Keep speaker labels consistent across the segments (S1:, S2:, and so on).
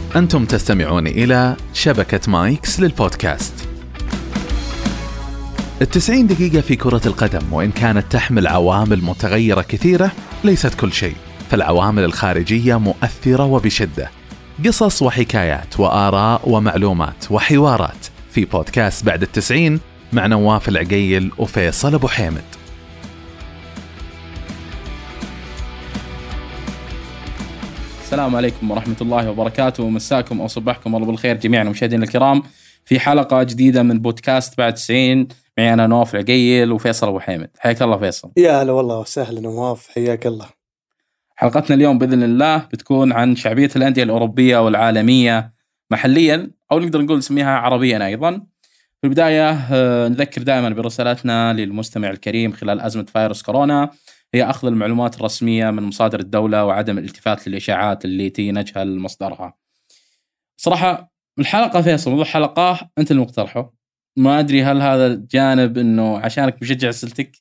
S1: أنتم تستمعون إلى شبكة مايكس للبودكاست. 90 دقيقة في كرة القدم، وإن كانت تحمل عوامل متغيرة كثيرة ليست كل شيء، فالعوامل الخارجية مؤثرة وبشدة. قصص وحكايات وآراء ومعلومات وحوارات في بودكاست بعد 90 مع نواف العقيل وفيصل أبو حامد.
S2: السلام عليكم ورحمة الله وبركاته، ومساكم أو صباحكم الله بالخير جميعا مشاهدينا الكرام في حلقة جديدة من بودكاست بعد 90. معي أنا نواف العقيل وفيصل أبو حامد. حياك الله فيصل.
S3: يا هلا والله وسهلا نواف، حياك الله.
S2: حلقتنا اليوم بإذن الله بتكون عن شعبية الأندية الأوروبية والعالمية محليا، أو نقدر نقول نسميها عربيا أيضا. في البداية نذكر دائما برسالتنا للمستمع الكريم خلال أزمة فيروس كورونا، هي أخذ المعلومات الرسمية من مصادر الدولة وعدم الالتفات للإشاعات التي نجهل مصدرها. صراحة الحلقة فيصل موضوع حلقة أنت اللي مقترحه، ما أدري هل هذا الجانب أنه عشانك مشجع سلتك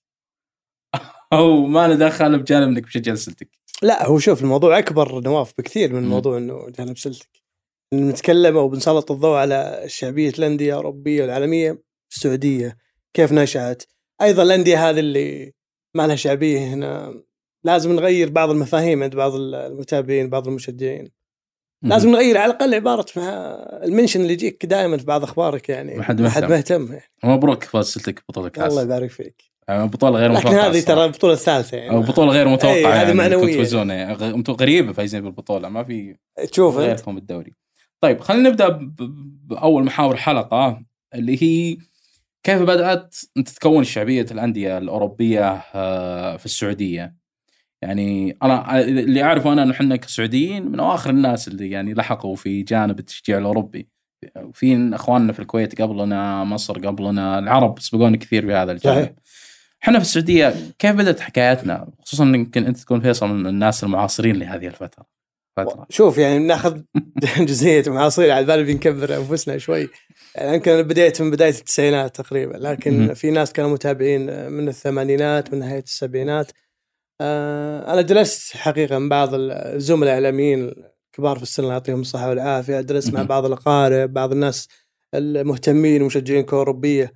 S2: أو ما ندخل بجانب أنك مشجع سلتك.
S3: لا، هو شوف الموضوع أكبر نواف بكثير من موضوع أنه جانب سلتك. نتكلم أو بنسلط الضوء على شعبية الأندية الأوروبية والعالمية. السعودية كيف نشأت، أيضا الأندية هذه اللي ما لها شعبية هنا، لازم نغير بعض المفاهيم عند بعض المتابعين بعض المشجعين. لازم نغير على الأقل عبارة المنشن اللي يجيك دائما في بعض أخبارك، يعني ما حد مهتم يعني.
S2: مبروك فاز سلتك بطولة كاس.
S3: الله يبارك فيك.
S2: بطولة غير متوقعة،
S3: لكن هذه ترى البطولة الثالثة يعني،
S2: أو بطولة غير متوقعة
S3: هذه
S2: يعني
S3: معنوية.
S2: كنت فزونة يعني. أنتم غريبة فايزين بالبطولة، ما في
S3: تشوف
S2: غيركم بالدوري. طيب خلينا نبدأ بأول محاور حلقة، اللي هي كيف بدأت تتكون شعبية الأندية الأوروبية في السعودية. يعني أنا اللي أعرفه أنا نحن كسعوديين من أواخر الناس اللي يعني لحقوا في جانب التشجيع الأوروبي. في أخواننا في الكويت قبلنا، مصر قبلنا، العرب سبقونا كثير بهذا الجانب. احنا في السعودية كيف بدأت حكاياتنا، خصوصا يمكن أنت تكون فيصل من الناس المعاصرين لهذه الفترة.
S3: شوف يعني ناخذ جزئية معاصرين على بالي بنكبر أنفسنا شوي. يعني يمكن بديت من بداية التسعينات تقريبا، لكن في ناس كانوا متابعين من الثمانينات من نهاية السبعينات. أنا جلست حقيقة مع بعض الزملاء الإعلاميين الكبار في السن، الله يعطيهم الصحة والعافية. جلست مع بعض الأقارب، بعض الناس المهتمين ومشجعين كأوروبية.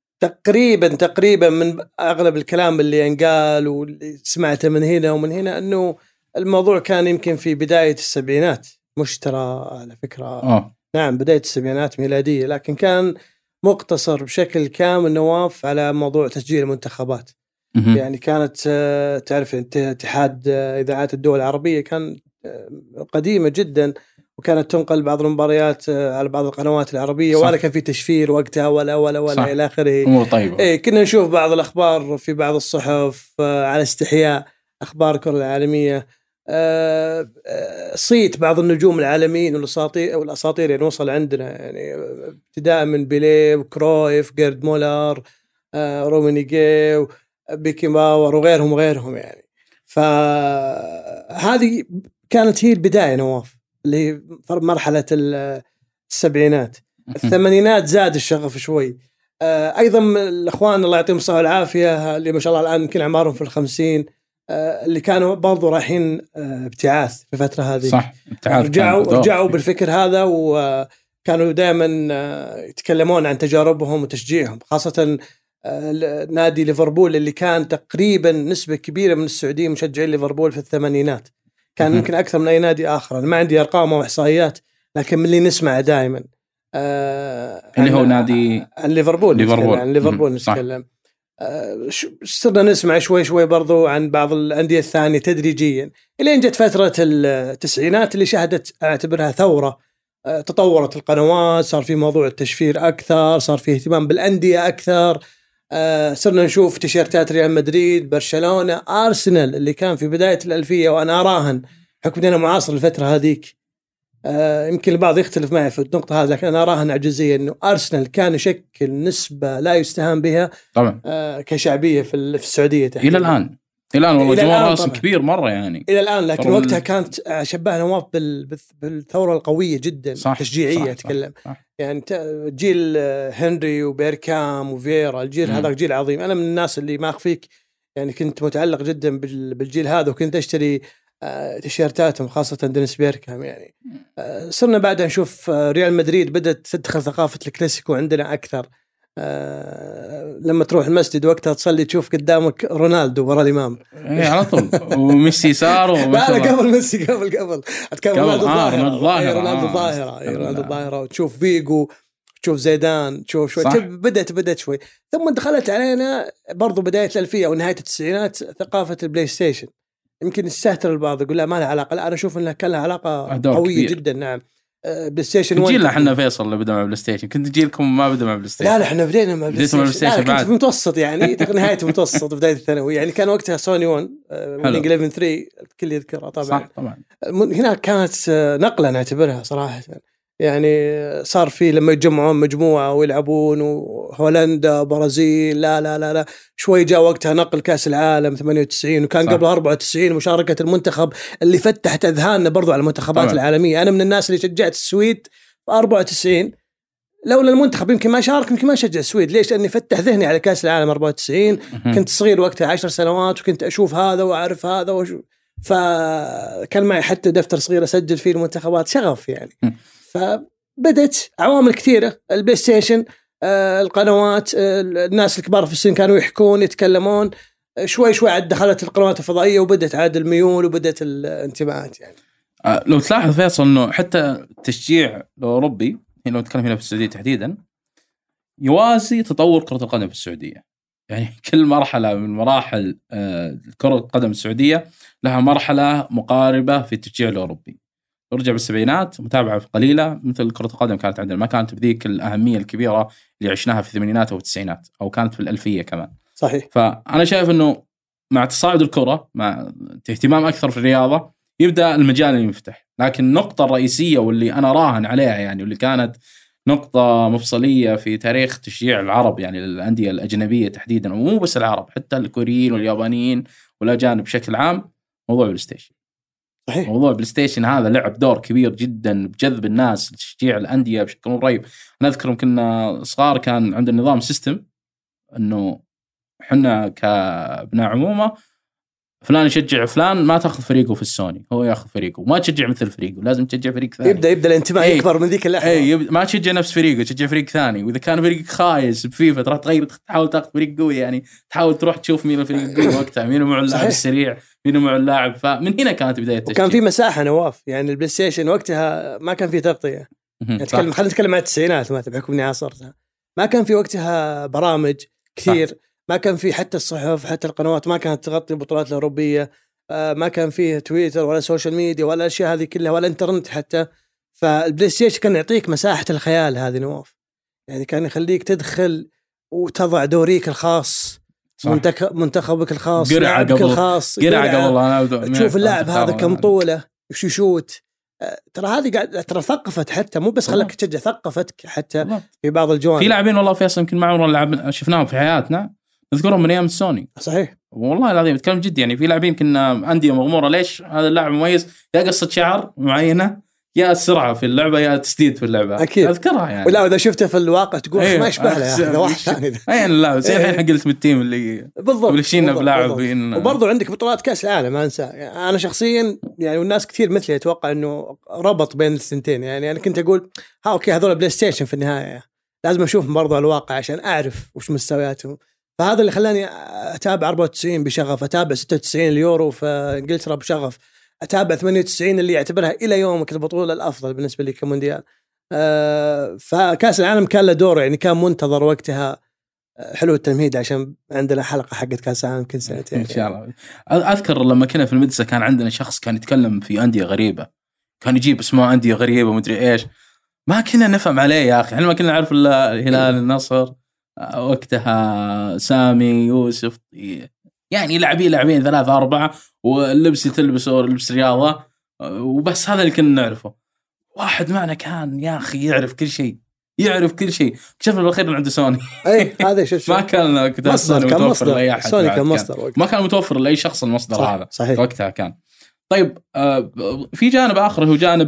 S3: تقريبا من أغلب الكلام اللي ينقال واللي سمعته من هنا ومن هنا أنه الموضوع كان يمكن في بداية السبعينات، مش ترى على فكرة نعم بداية السبعينات ميلادية، لكن كان مقتصر بشكل كامل نواف على موضوع تسجيل المنتخبات. يعني كانت تعرف اتحاد إذاعات الدول العربية كان قديمة جدا، وكانت تنقل بعض المباريات على بعض القنوات العربية، ولا كان في تشفير وقتها ولا إلى آخره.
S2: طيبة.
S3: كنا نشوف بعض الأخبار في بعض الصحف على استحياء، أخبار الكرة العالمية، صيت بعض النجوم العالميين والأساطير يعني وصل عندنا، يعني ابتداء من بيليه وكرويف، جيرد مولر، رومينيجي، بيكي باور وغيرهم يعني. فهذه كانت هي البداية نواف، اللي هي مرحلة السبعينات. الثمانينات زاد الشغف شوي. أيضا الأخوان الله يعطيهم الصحة والعافية اللي ما شاء الله الآن يمكن أعمارهم في 50، اللي كانوا برضو رايحين ابتعاث في الفترة هذه.
S2: صح،
S3: رجعوا بالفكر هذا، وكانوا دائما يتكلمون عن تجاربهم وتشجيعهم، خاصة نادي ليفربول اللي كان تقريبا نسبة كبيرة من السعوديين مشجعين ليفربول في الثمانينات. كان يمكن أكثر من أي نادي آخر. أنا ما عندي أرقام أو إحصائيات، لكن من اللي نسمع دائما
S2: اللي هو نادي
S3: ليفربول نتكلم. صرنا نسمع شوي برضو عن بعض الأندية الثانية تدريجيا، إلى أن جت فترة التسعينات اللي شهدت أعتبرها ثورة. تطورت القنوات، صار في موضوع التشفير أكثر، صار في اهتمام بالأندية أكثر. صرنا نشوف تيشيرتات ريال مدريد، برشلونة، أرسنال اللي كان في بداية الألفية، وأنا أراهن حكم أنا معاصر الفترة هذيك. يمكن البعض يختلف معي في النقطة هذه، لكن أنا أراهن عجزية أنه أرسنال كان يشكل نسبة لا يستهان بها طبعا كشعبية في السعودية
S2: إلى الآن والله جمهور أرسنال كبير مرة يعني
S3: إلى الآن. لكن وقتها كانت شبه نواف بالثورة القوية جدا، تشجيعية أتكلم. يعني جيل هنري وبيركام وفيرا، الجيل هذا جيل عظيم. أنا من الناس اللي ما أخفيك يعني كنت متعلق جدا بالجيل هذا، وكنت أشتري تيشيرتاتهم، خاصة دينيس بيركام يعني. صرنا بعدها نشوف ريال مدريد بدأت تدخل ثقافة الكلاسيكو عندنا أكثر. لما تروح المسجد وقتها تصلي تشوف قدامك رونالدو ورا الإمام
S2: على طول، وميسي صار
S3: لا قبل ميسي، قبل أتكلم رونالدو
S2: ظاهرة،
S3: رونالدو ظاهرة، وتشوف فيجو، تشوف زيدان، تشوف شوي بدأت شوي. ثم دخلت علينا برضو بداية الألفية ونهاية التسعينات ثقافة البلاي ستيشن. يمكن يستهتر البعض يقول لا ما لها علاقة، لا أنا أشوف إنها كان لها علاقة قوية كبير جدا. نعم بلاي ستيشن
S2: جيلنا احنا فيصل اللي بدأ مع بلاي ستيشن، كنت جيلكم ما بدأ مع بلاي ستيشن؟
S3: لا احنا بدينا مع بلاي ستيشن بعد، كنت في متوسط يعني نهاية المتوسط بداية الثانوي يعني. كان وقتها سوني 1 وينج 11 3 الكل يذكرها طبعا.
S2: صح طبعا.
S3: هنا كانت نقلة نعتبرها صراحة يعني. صار في لما يتجمعون مجموعة ويلعبون وهولندا برازيل، لا لا لا لا شوي جاء وقتها نقل كأس العالم 98 وكان قبل 94 مشاركة المنتخب اللي فتحت أذهاننا برضو على المنتخبات العالمية. أنا من الناس اللي شجعت السويد في 94، لولا المنتخب يمكن ما شارك، يمكن ما شجع السويد. ليش؟ لأني فتح ذهني على كأس العالم 94. كنت صغير وقتها 10 سنوات وكنت أشوف هذا وأعرف هذا فكان معي حتى دفتر صغير أسجل فيه المنتخبات، شغف يعني. فبدت عوامل كثيرة، البلاي ستيشن، القنوات، الناس الكبار في السن كانوا يحكون يتكلمون، شوي شوي عاد دخلت القنوات الفضائية وبدت عاد الميول وبدت الانتماءات يعني.
S2: لو تلاحظ فيصل انه حتى التشجيع الأوروبي، لو نتكلم هنا في السعودية تحديدا، يوازي تطور كرة القدم في السعودية. يعني كل مرحلة من مراحل كرة القدم السعودية لها مرحلة مقاربة في التشجيع الأوروبي. ورجع بالسبعينات متابعة قليلة، مثل كرة القدم كانت عندنا ما كانت بذيك الأهمية الكبيرة اللي عشناها في الثمانينات أو التسعينات، أو كانت في الألفية كمان.
S3: صحيح.
S2: فأنا شايف أنه مع تصاعد الكرة، مع اهتمام أكثر في الرياضة، يبدأ المجال ينفتح. لكن النقطة الرئيسية واللي أنا راهن عليها يعني، واللي كانت نقطة مفصلية في تاريخ تشجيع العرب يعني الأندية الأجنبية تحديدا، ومو بس العرب، حتى الكوريين واليابانيين والأجانب بشكل عام، موضوع بلاي ستيشن.
S3: صحيح.
S2: موضوع بلاي ستيشن هذا لعب دور كبير جدا بجذب الناس لتشجيع الأندية بشكل رهيب. أنا أذكر كنا صغار كان عندنا نظام سيستم إنه حنا كابناء عمومة فلان يشجع فلان، ما تأخذ فريقه في السوني، هو يأخذ فريقه، وما تشجع مثل فريقه، لازم تشجع فريق ثاني.
S3: يبدأ الانتماء يكبر من ذيك اللحظة.
S2: ما تشجع نفس فريقه، تشجع فريق ثاني. وإذا كان فريق خايس بفيفا ترى تغير، تحاول تأخذ فريق قوي يعني، تحاول تروح تشوف مين الفريق القوي وقتها، مين مع اللاعب السريع، مين مع اللاعب. فمن هنا كانت بداية التشجيع.
S3: وكان في مساحة نواف يعني. البلاي ستيشن وقتها ما كان في تغطية. خلينا نتكلم عن التسعينات ما بحكم إني عاصرتها. ما كان في وقتها برامج كثير. صح. ما كان في حتى الصحف، حتى القنوات ما كانت تغطي البطولات الأوروبية. ما كان فيه تويتر ولا سوشيال ميديا ولا الأشياء هذه كلها، ولا انترنت حتى. فالبلاي ستيشن كان يعطيك مساحة الخيال هذه نواف يعني. كان يخليك تدخل وتضع دوريك الخاص، منتخبك الخاص، لاعبك الخاص،
S2: قرعة
S3: تشوف اللاعب هذا كم طوله، وش يشوت. ترى هذه قاعد ترى ثقفت حتى، مو بس خلك تشجع، ثقفتك حتى في بعض الجوانب.
S2: في لاعبين والله فيصل يمكن ما عمرنا لعب شفناهم في حياتنا، نذكرهم من ايام السوني.
S3: صحيح
S2: والله العظيم اتكلم جد يعني. في لاعبين كنا أندية مغمورة، ليش هذا اللاعب مميز؟ يا قصة شعر معينة، يا السرعة في اللعبة، يا تسديد في اللعبة.
S3: أكيد
S2: أذكرها يعني.
S3: ولا إذا شفته في الواقع تقول ما يشبه له هذا واحد ثاني.
S2: أي لا زي الحين قلت من التيم اللي بلشينا بلاعبين.
S3: وبرضو عندك بطولات كأس العالم ما أنسى يعني. أنا شخصيا يعني والناس كثير مثلي أتوقع إنه ربط بين الثنتين يعني. أنا كنت أقول أوكي هذول بلاي ستيشن في النهاية، لازم أشوف برضو الواقع عشان أعرف وش مستوياتهم. فهذا اللي خلاني أتابع 94 بشغف، أتابع 96 اليورو في إنجلترا بشغف، أتابع 98 اللي يعتبرها إلى يومك البطولة الأفضل بالنسبة لي كمونديال. فكأس العالم كان له دور يعني، كان منتظر وقتها. حلو التمهيد عشان عندنا حلقة حقت كأس العالم كل سنتين
S2: إن شاء الله. أذكر لما كنا في المدرسة كان عندنا شخص كان يتكلم في أندية غريبة، كان يجيب اسمه أندية غريبة ومدري إيش، ما كنا نفهم عليه يا أخي. إحنا ما كنا نعرف الهلال، النصر وقتها، سامي، يوسف، يعني لاعبين 3 4 واللبس تلبسه لبس رياضة وبس. هذا اللي كنا نعرفه. واحد معنا كان يا أخي يعرف كل شيء، اكتشفنا بالأخير إنه عنده سوني.
S3: أي هذا شوف
S2: ما كان متوفر لأي أحد.
S3: سوني كان مصدر،
S2: ما كان متوفر لأي شخص المصدر هذا.
S3: صحيح.
S2: وقتها كان. طيب في جانب آخر هو جانب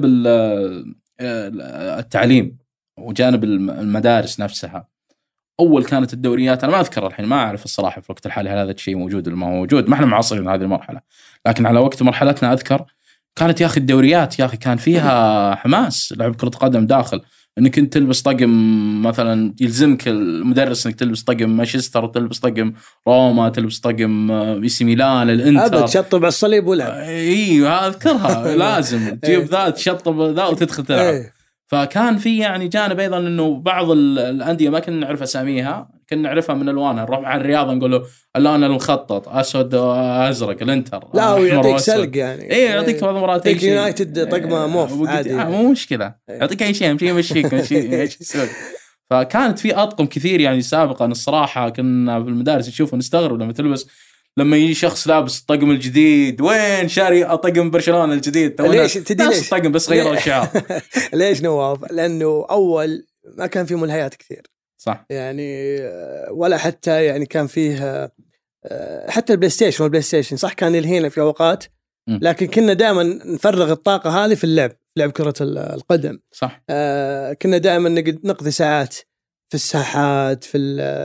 S2: التعليم وجانب المدارس نفسها. أول كانت الدوريات، أنا ما أذكر الحين، ما أعرف الصراحة في الوقت الحالي هل هذا الشيء موجود ولا ما هو موجود، ما إحنا معاصرين هذه المرحلة، لكن على وقت مرحلتنا أذكر كانت يا اخي الدوريات يا اخي كان فيها حماس. لعب كرة قدم داخل انك انت تلبس طقم مثلا، يلزمك المدرس انك تلبس طقم مانشستر، تلبس طقم روما، تلبس طقم اي سي ميلان، الانتر،
S3: تشطب على الصليب ولعب.
S2: ايوه اذكرها لازم تجيب ذا تشطب ذا وتدخل تلعب. فكان في يعني جانب ايضا انه بعض الانديه ما كنا نعرف اساميها، كنا نعرفها من الوانها. نروح مع الرياضه نقول له اللون المخطط اسود وازرق الانتر،
S3: لا ويعطيك سلق يعني.
S2: ايه يعطيك بعض المرات
S3: يعطيك يونايتد طقمه موف عادي
S2: مو مشكله، يعطيك اي شيء يمشيك ايش يسوي. فكانت في اطقم كثير يعني سابقا الصراحه كنا في المدارس نشوف ونستغرب لما تلبس، لما يجي شخص لابس الطقم الجديد، وين شاري طقم برشلونه الجديد؟
S3: ليش تدري ليش
S2: الطقم بس غيروا الشعار.
S3: ليش نواف؟ لانه اول ما كان في ملهيات كثير
S2: صح
S3: يعني، ولا حتى يعني كان فيه حتى البلاي ستيشن صح كان يلهينا في اوقات، لكن كنا دائما نفرغ الطاقه هذه في اللعب، لعب كره القدم.
S2: صح.
S3: كنا دائما نقضي ساعات في الساحات، في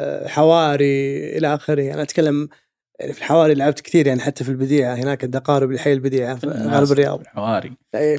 S3: الحواري الى اخره. انا اتكلم يعني في الحواري لعبت كثير يعني، حتى في البديعه هناك الدقارب الحي البديعه في غرب الرياض
S2: الحواري.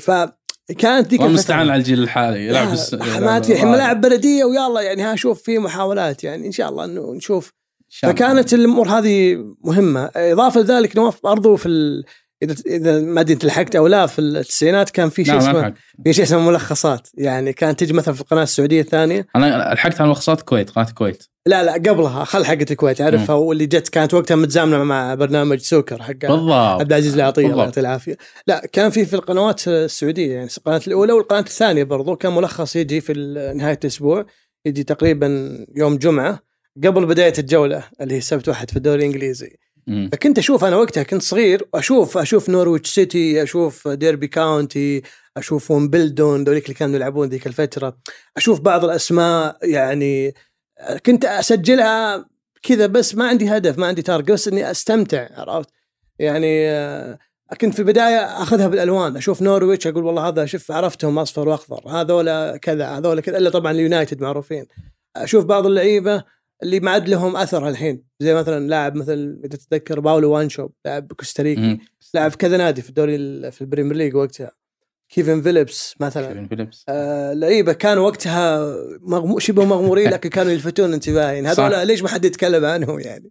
S3: فكانت ذيك
S2: المستعان على الجيل الحالي يلعب
S3: حماتي الحين ملاعب بلديه ويلا يعني ها شوف في محاولات يعني ان شاء الله انه نشوف. فكانت الامور هذه مهمه. اضافه لذلك نواف برضو في اذا ما ادري انت لحقت او لا، في التسعينات كان في شيء اسمه ملخصات يعني، كانت تجي مثلا في القناه السعوديه الثانيه.
S2: انا لحقت على ملخصات الكويت، قناه الكويت.
S3: لا قبلها خل حقت الكويت عارفها، واللي جت كانت وقتها متزامنه مع برنامج سوكر حق عبد العزيز العطيه الله يعطيه العافيه. لا كان في القنوات السعوديه يعني، القناه الاولى والقناه الثانيه برضو كان ملخص يجي في نهايه الاسبوع، يجي تقريبا يوم جمعه قبل بدايه الجوله اللي هي السبت واحد في الدوري الانجليزي. فكنت اشوف انا وقتها كنت صغير، اشوف نورويتش سيتي، اشوف ديربي كاونتي، اشوف ويمبلدون، ذوليك اللي كانوا يلعبون ذيك الفتره، اشوف بعض الاسماء يعني كنت اسجلها كذا، بس ما عندي هدف، ما عندي تارجت، بس اني استمتع عرفت يعني. كنت في البدايه اخذها بالالوان، اشوف نورويتش اقول والله هذا شوف عرفتهم اصفر واخضر، هذول كذا هذول كذا، الا طبعا اليونايتد معروفين. اشوف بعض اللعيبه اللي ما عاد لهم اثر الحين، زي مثلا لاعب مثل اذا تتذكر باولو وانشوب، لاعب كوستاريكي، لاعب في كذا نادي في الدوري في البريمير ليج وقتها. كيفن فيليبس مثلا، لعيبه كانوا وقتها شبه مغمورين لكن كانوا يلفتون انتباهي يعني، هذول ليش ما حد يتكلم عنهم يعني.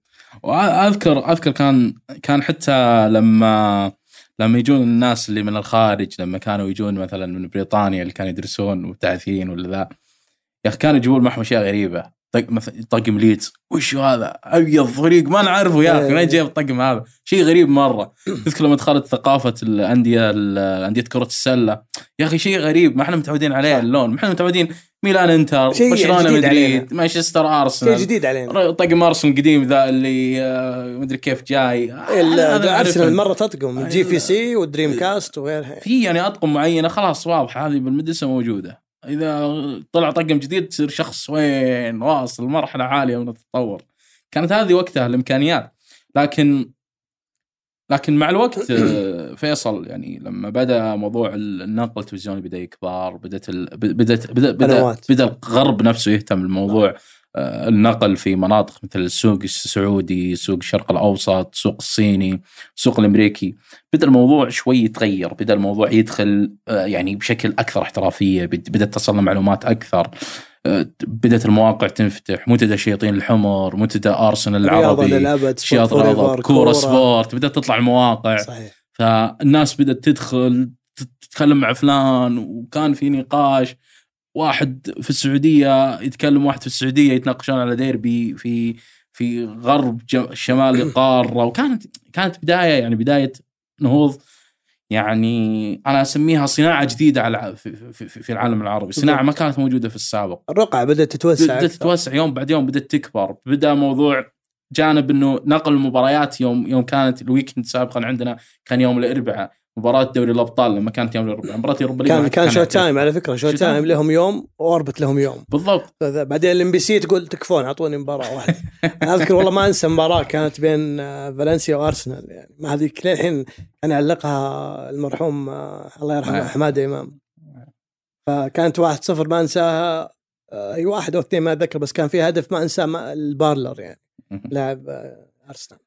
S2: واذكر كان حتى لما يجون الناس اللي من الخارج، لما كانوا يجون مثلا من بريطانيا اللي كانوا يدرسون مبتعثين ولا ذا، يا اخي كانوا يجيبون معهم اشياء غريبه. طقم ليدز، وش هذا ابيض فريق ما نعرفه يا اخي، وين جايب الطقم هذا؟ شيء غريب مره. تذكر لما دخلت ثقافه الانديه كره السله، يا اخي شيء غريب ما احنا متعودين عليه اللون، ما احنا متعودين ميلان انتر، برشلونه مدريد، مانشستر ارسنال،
S3: شيء جديد علينا.
S2: طقم ارسنال القديم ذا اللي ما ادري كيف جاي،
S3: ارسنال مره تطقم جي في سي والدريم كاست وغيرها،
S2: في يعني اطقم معينه خلاص واضحه هذه بالمدرسه موجوده. إذا طلع طقم جديد تصير شخص وين واصل مرحلة عالية من التطور. كانت هذه وقتها الإمكانيات، لكن مع الوقت فيصل يعني لما بدأ موضوع النقل التلفزيوني بدأ يكبر، بدأ الغرب نفسه يهتم بالموضوع. النقل في مناطق مثل السوق السعودي، سوق الشرق الأوسط، سوق الصيني، سوق الأمريكي، بدأ الموضوع شوي يتغير، بدأ الموضوع يدخل يعني بشكل أكثر احترافية، بدأت تصل معلومات أكثر، بدأت المواقع تنفتح، منتدى الشياطين الحمر، منتدى أرسنال العربي، شياط كورة سبورت، بدأت تطلع المواقع.
S3: صحيح.
S2: فالناس بدأت تدخل تتكلم مع فلان، وكان في نقاش، واحد في السعودية يتكلم واحد في السعودية، يتناقشون على ديربي في غرب شمال القارة. وكانت بداية يعني بداية نهوض، يعني أنا أسميها صناعة جديدة على في العالم العربي، صناعة ما كانت موجودة في السابق.
S3: الرقعة بدأت تتوسع
S2: يوم بعد يوم، بدأت تكبر. بدأ موضوع جانب إنه نقل المباريات، يوم كانت الويكند سابقا عندنا كان يوم الأربعاء مباراة دوري الأبطال، لما كانت يوم الأربعاء مباراة يوروبا ليج
S3: كان شو تايم على فكرة، شو تايم لهم يوم وأربط لهم يوم
S2: بالضبط.
S3: بعدين الام بي سي تقول تكفون أعطوني مباراة واحدة. أذكر والله ما أنسى مباراة كانت بين فالنسيا وأرسنال، يعني ما هذه الحين أنا علقها المرحوم الله يرحمه حماد إمام، فكانت 1-0 ما أنساها، أي 1 أو 2 ما أتذكر، بس كان فيها هدف ما أنساه البارلر يعني لاعب أرسنال.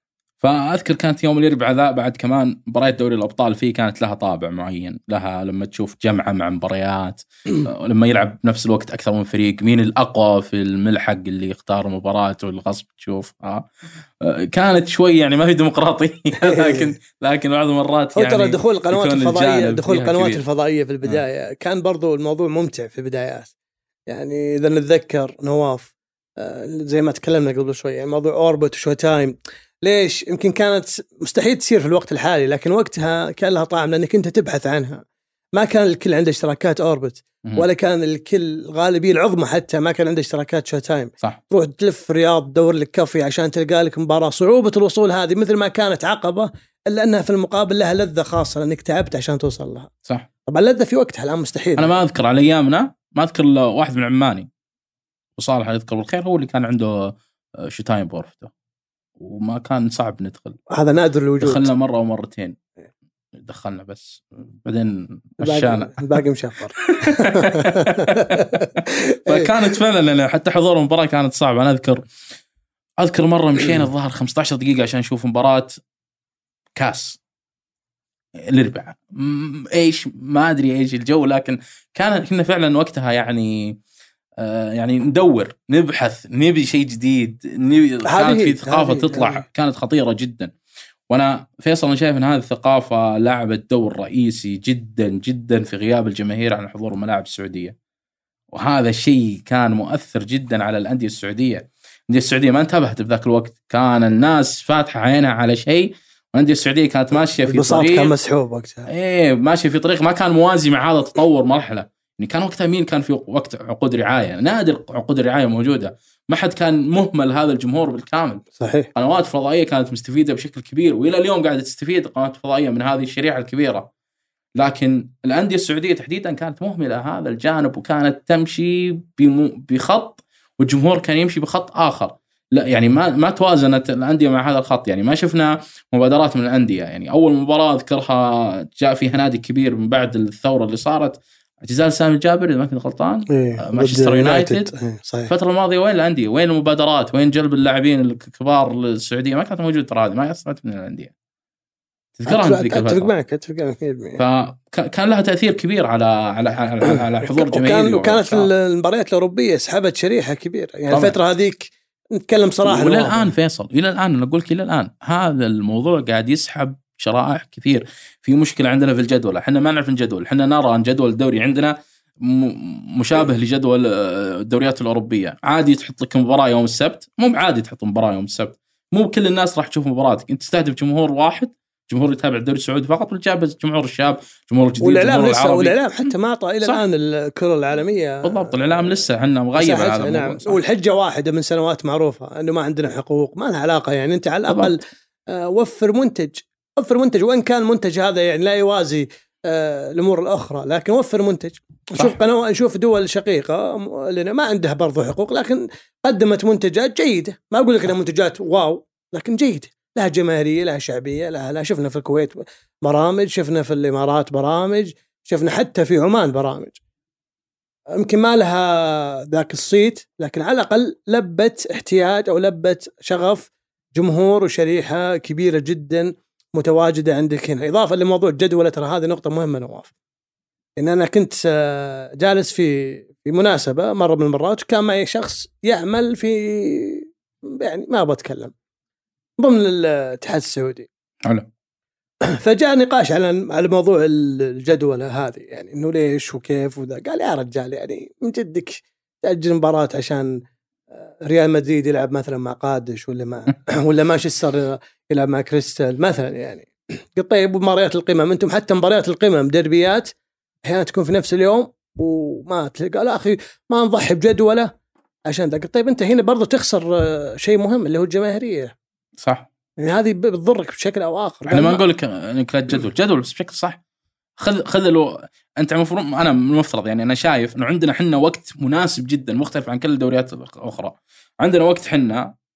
S2: فاذكر كانت يوم الاربعاء ذا بعد كمان مباريات دوري الابطال فيه كانت لها طابع معين لها، لما تشوف جمعه مع مباريات لما يلعب بنفس الوقت اكثر من فريق، مين الاقوى في الملحق اللي يختار مباراه والغصب تشوفها. كانت شوي يعني ما في ديمقراطيه لكن بعض المرات يعني
S3: ترى دخول القنوات الفضائيه، دخول القنوات
S2: كبير.
S3: الفضائيه في البدايه كان برضو الموضوع ممتع في البدايات. يعني اذا نتذكر نواف زي ما تكلمنا قبل شوي، يعني موضوع اوربت وشو تايم، ليش يمكن كانت مستحيل تصير في الوقت الحالي، لكن وقتها كان لها طعم لانك انت تبحث عنها. ما كان الكل عنده اشتراكات اوربت، ولا كان الكل الغالبيه العظمى حتى ما كان عنده اشتراكات شو تايم.
S2: صح.
S3: تروح تلف رياض تدور لك كافي عشان تلقى لك مباراه. صعوبه الوصول هذه مثل ما كانت عقبه، الا انها في المقابل لها لذه خاصه لانك تعبت عشان توصل لها.
S2: صح.
S3: طبعا اللذه في وقتها الان مستحيل.
S2: انا ما اذكر على ايامنا، ما اذكر واحد من عماني وصالح يذكر بالخير هو اللي كان عنده شو تايم بورفته، وما كان صعب ندخل.
S3: هذا نادر الوجود.
S2: دخلنا مرة أو مرتين، دخلنا بس بعدين مشانا
S3: الباقي مشفر.
S2: فكانت فعلا حتى حضور المباراة كانت صعبة. أنا أذكر مرة مشينا الظهر 15 دقيقة عشان نشوف مباراة كاس الاربعاء، ايش ما ادري ايش الجو، لكن كنا فعلا وقتها يعني ندور نبحث نبي شيء جديد، كانت في ثقافة تطلع كانت خطيرة جدا. وانا فيصل انا شايف ان هذه الثقافة لعبت دور رئيسي جدا جدا في غياب الجماهير عن حضور الملاعب السعودية، وهذا الشيء كان مؤثر جدا على الأندية السعودية. الأندية السعودية ما انتبهت بذاك الوقت، كان الناس فاتحة عينها على شيء، والأندية السعودية كانت ماشية في طريق
S3: كان مسحوب وقتها،
S2: ماشية في طريق ما كان موازي مع هذا التطور مرحلة. يعني كان وقتها مين كان في وقت عقود رعاية، نادر عقود الرعاية موجودة، ما حد كان مهمل هذا الجمهور بالكامل.
S3: صحيح.
S2: قنوات فضائية كانت مستفيدة بشكل كبير، وإلى اليوم قاعدة تستفيد قنوات فضائية من هذه الشريحة الكبيرة، لكن الأندية السعودية تحديدا كانت مهملة هذا الجانب، وكانت تمشي بخط والجمهور كان يمشي بخط آخر. لا يعني ما توازنت الأندية مع هذا الخط. يعني ما شفنا مبادرات من الأندية. يعني أول مباراة أذكرها جاء فيها نادي كبير من بعد الثورة اللي صارت، اعتزال سامي الجابر إذا ما كنت غلطان، مانشستر يونايتد. الفترة الماضية وين الأندية؟ وين المبادرات؟ وين جلب اللاعبين الكبار للسعودية؟ ما كانت موجودة ترى، هذه ما يصلت من الأندية. تذكرها ذيك الفترة.
S3: أتفق معك.
S2: فكان لها تأثير كبير على حضور جماهيري.
S3: وكانت المباريات الأوروبية سحبت شريحة كبيرة. يعني الفترة هذيك نتكلم صراحة،
S2: ولا الآن فيصل إلى الآن أنا أقولك إلى الآن هذا الموضوع قاعد يسحب شرائح كثير. في مشكلة عندنا في الجدول، احنا ما نعرف الجدول، احنا نرى أن جدول الدوري عندنا مشابه لجدول الدوريات الأوروبية. عادي تحط لك مباراة يوم السبت، مو عادي تحط مباراة يوم السبت، مو كل الناس راح تشوف مباراتك. انت تستهدف جمهور واحد، جمهور يتابع الدوري السعودي فقط، والجاب جمهور الشاب، جمهور الجديد،
S3: والإعلام لسه، والإعلام حتى ما أعطى إلى الآن الكرة العالمية.
S2: بالضبط، الإعلام لسه احنا مغيب على هذا
S3: الموضوع. والحجة واحدة من سنوات معروفة أنه ما عندنا حقوق، ما لها علاقة. يعني أنت على الأقل وفر منتج، وإن كان المنتج هذا يعني لا يوازي الأمور الأخرى، لكن وفر منتج. نشوف قنوات، نشوف دول شقيقة لنا ما عندها برضو حقوق، لكن قدمت منتجات جيدة. ما أقول لك إنها منتجات واو، لكن جيدة، لها جماهيرية، لها شعبية، لها شفنا في الكويت برامج، شفنا في الإمارات برامج، شفنا حتى في عمان برامج. يمكن ما لها ذاك الصيت، لكن على الأقل لبت احتياج أو لبت شغف جمهور وشريحة كبيرة جدا متواجدة عندك هنا. إضافة لموضوع الجدولة، ترى هذه نقطة مهمة نواف، إن أنا كنت جالس في مناسبة مرة من المرات، وكان معي شخص يعمل في، يعني ما بتكلم، ضمن الاتحاد السعودي. فجاء نقاش على موضوع الجدولة هذه، يعني إنه ليش وكيف وذا. قال يا رجال، يعني من جدك تأجل مباراة عشان ريال مدريد يلعب مثلا مع قادش ولا مانشستر يلعب مع كريستال مثلا؟ يعني قلت طيب، ومباريات القمم انتم حتى مباريات القمم دربيات احيانا تكون في نفس اليوم وما تلقى. قال اخي ما نضحي بجدوله عشان ذا. قلت طيب انت هنا برضو تخسر شيء مهم اللي هو الجماهيرية.
S2: صح،
S3: يعني هذه بتضرك بشكل او اخر.
S2: احنا ما نقول لك انك لا جدول بس بشكل صح. خذ انت المفروض، انا المفترض يعني انا شايف انه عندنا حنا وقت مناسب جدا مختلف عن كل الدوريات الاخرى. عندنا وقت حنا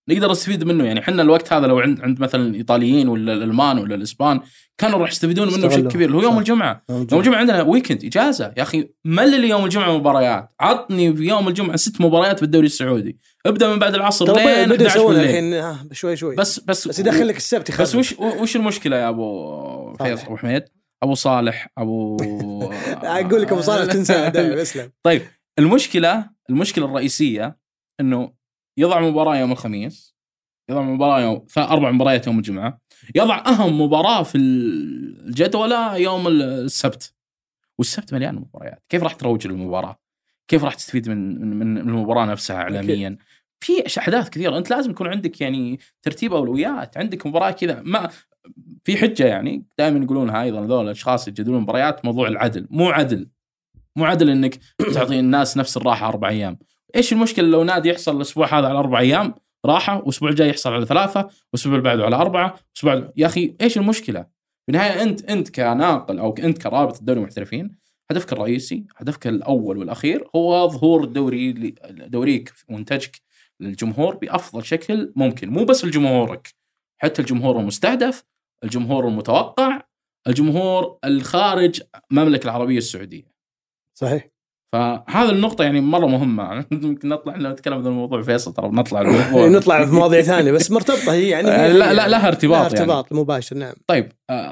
S2: نقدر نستفيد منه. يعني حنا الوقت هذا لو عند مثلا الإيطاليين ولا الألمان ولا الإسبان كانوا راح يستفيدون منه بشكل كبير. اللي هو يوم الجمعة. يوم الجمعة عندنا ويكند إجازة يا أخي، ملل لي يوم الجمعة مباريات، عطني في يوم الجمعة 6 مباريات بالدوري السعودي، ابدأ من بعد العصر لين 11 بالليل.
S3: بشوي
S2: بس
S3: يدخل لك السبت يخرب.
S2: بس وش المشكلة يا أبو فيصل أبو حميد أبو صالح أبو
S3: أقول لك أبو صالح تنسى اسلم.
S2: طيب المشكلة الرئيسية إنه يضع مباراة يوم الخميس، يضع مباراة 4 مباريات يوم الجمعة، يضع أهم مباراة في الجدولة يوم السبت، والسبت مليان مباريات. كيف راح تروج للمباراة؟ كيف راح تستفيد من المباراة نفسها إعلاميا؟ في أحداث كثيرة. أنت لازم يكون عندك يعني ترتيب أولويات. عندك مباراة كذا ما في حجة، يعني دائما يقولونها أيضا ذول الأشخاص يجدون مباريات، موضوع العدل. مو عدل إنك تعطي الناس نفس الراحة 4 أيام. إيش المشكلة لو نادي يحصل الأسبوع هذا على 4 أيام راحة، والأسبوع الجاي يحصل على 3، والأسبوع اللي بعده على 4، يا أخي إيش المشكلة؟ في النهاية أنت كناقل أو أنت كرابط الدوري المحترفين، هدفك الرئيسي، هدفك الأول والأخير هو ظهور دوريك ومنتجك للجمهور بأفضل شكل ممكن. مو بس لجمهورك، حتى الجمهور المستهدف، الجمهور المتوقع، الجمهور الخارج المملكة العربية السعودية.
S3: صحيح.
S2: فهذا النقطة يعني مرة مهمة. ممكن نطلع نتكلم في الموضوع فيصل، ترى نطلع الموضوع
S3: نطلع في مواضيع ثانية بس مرتبطة هي يعني
S2: لا لها ارتباط
S3: مباشر. نعم.
S2: طيب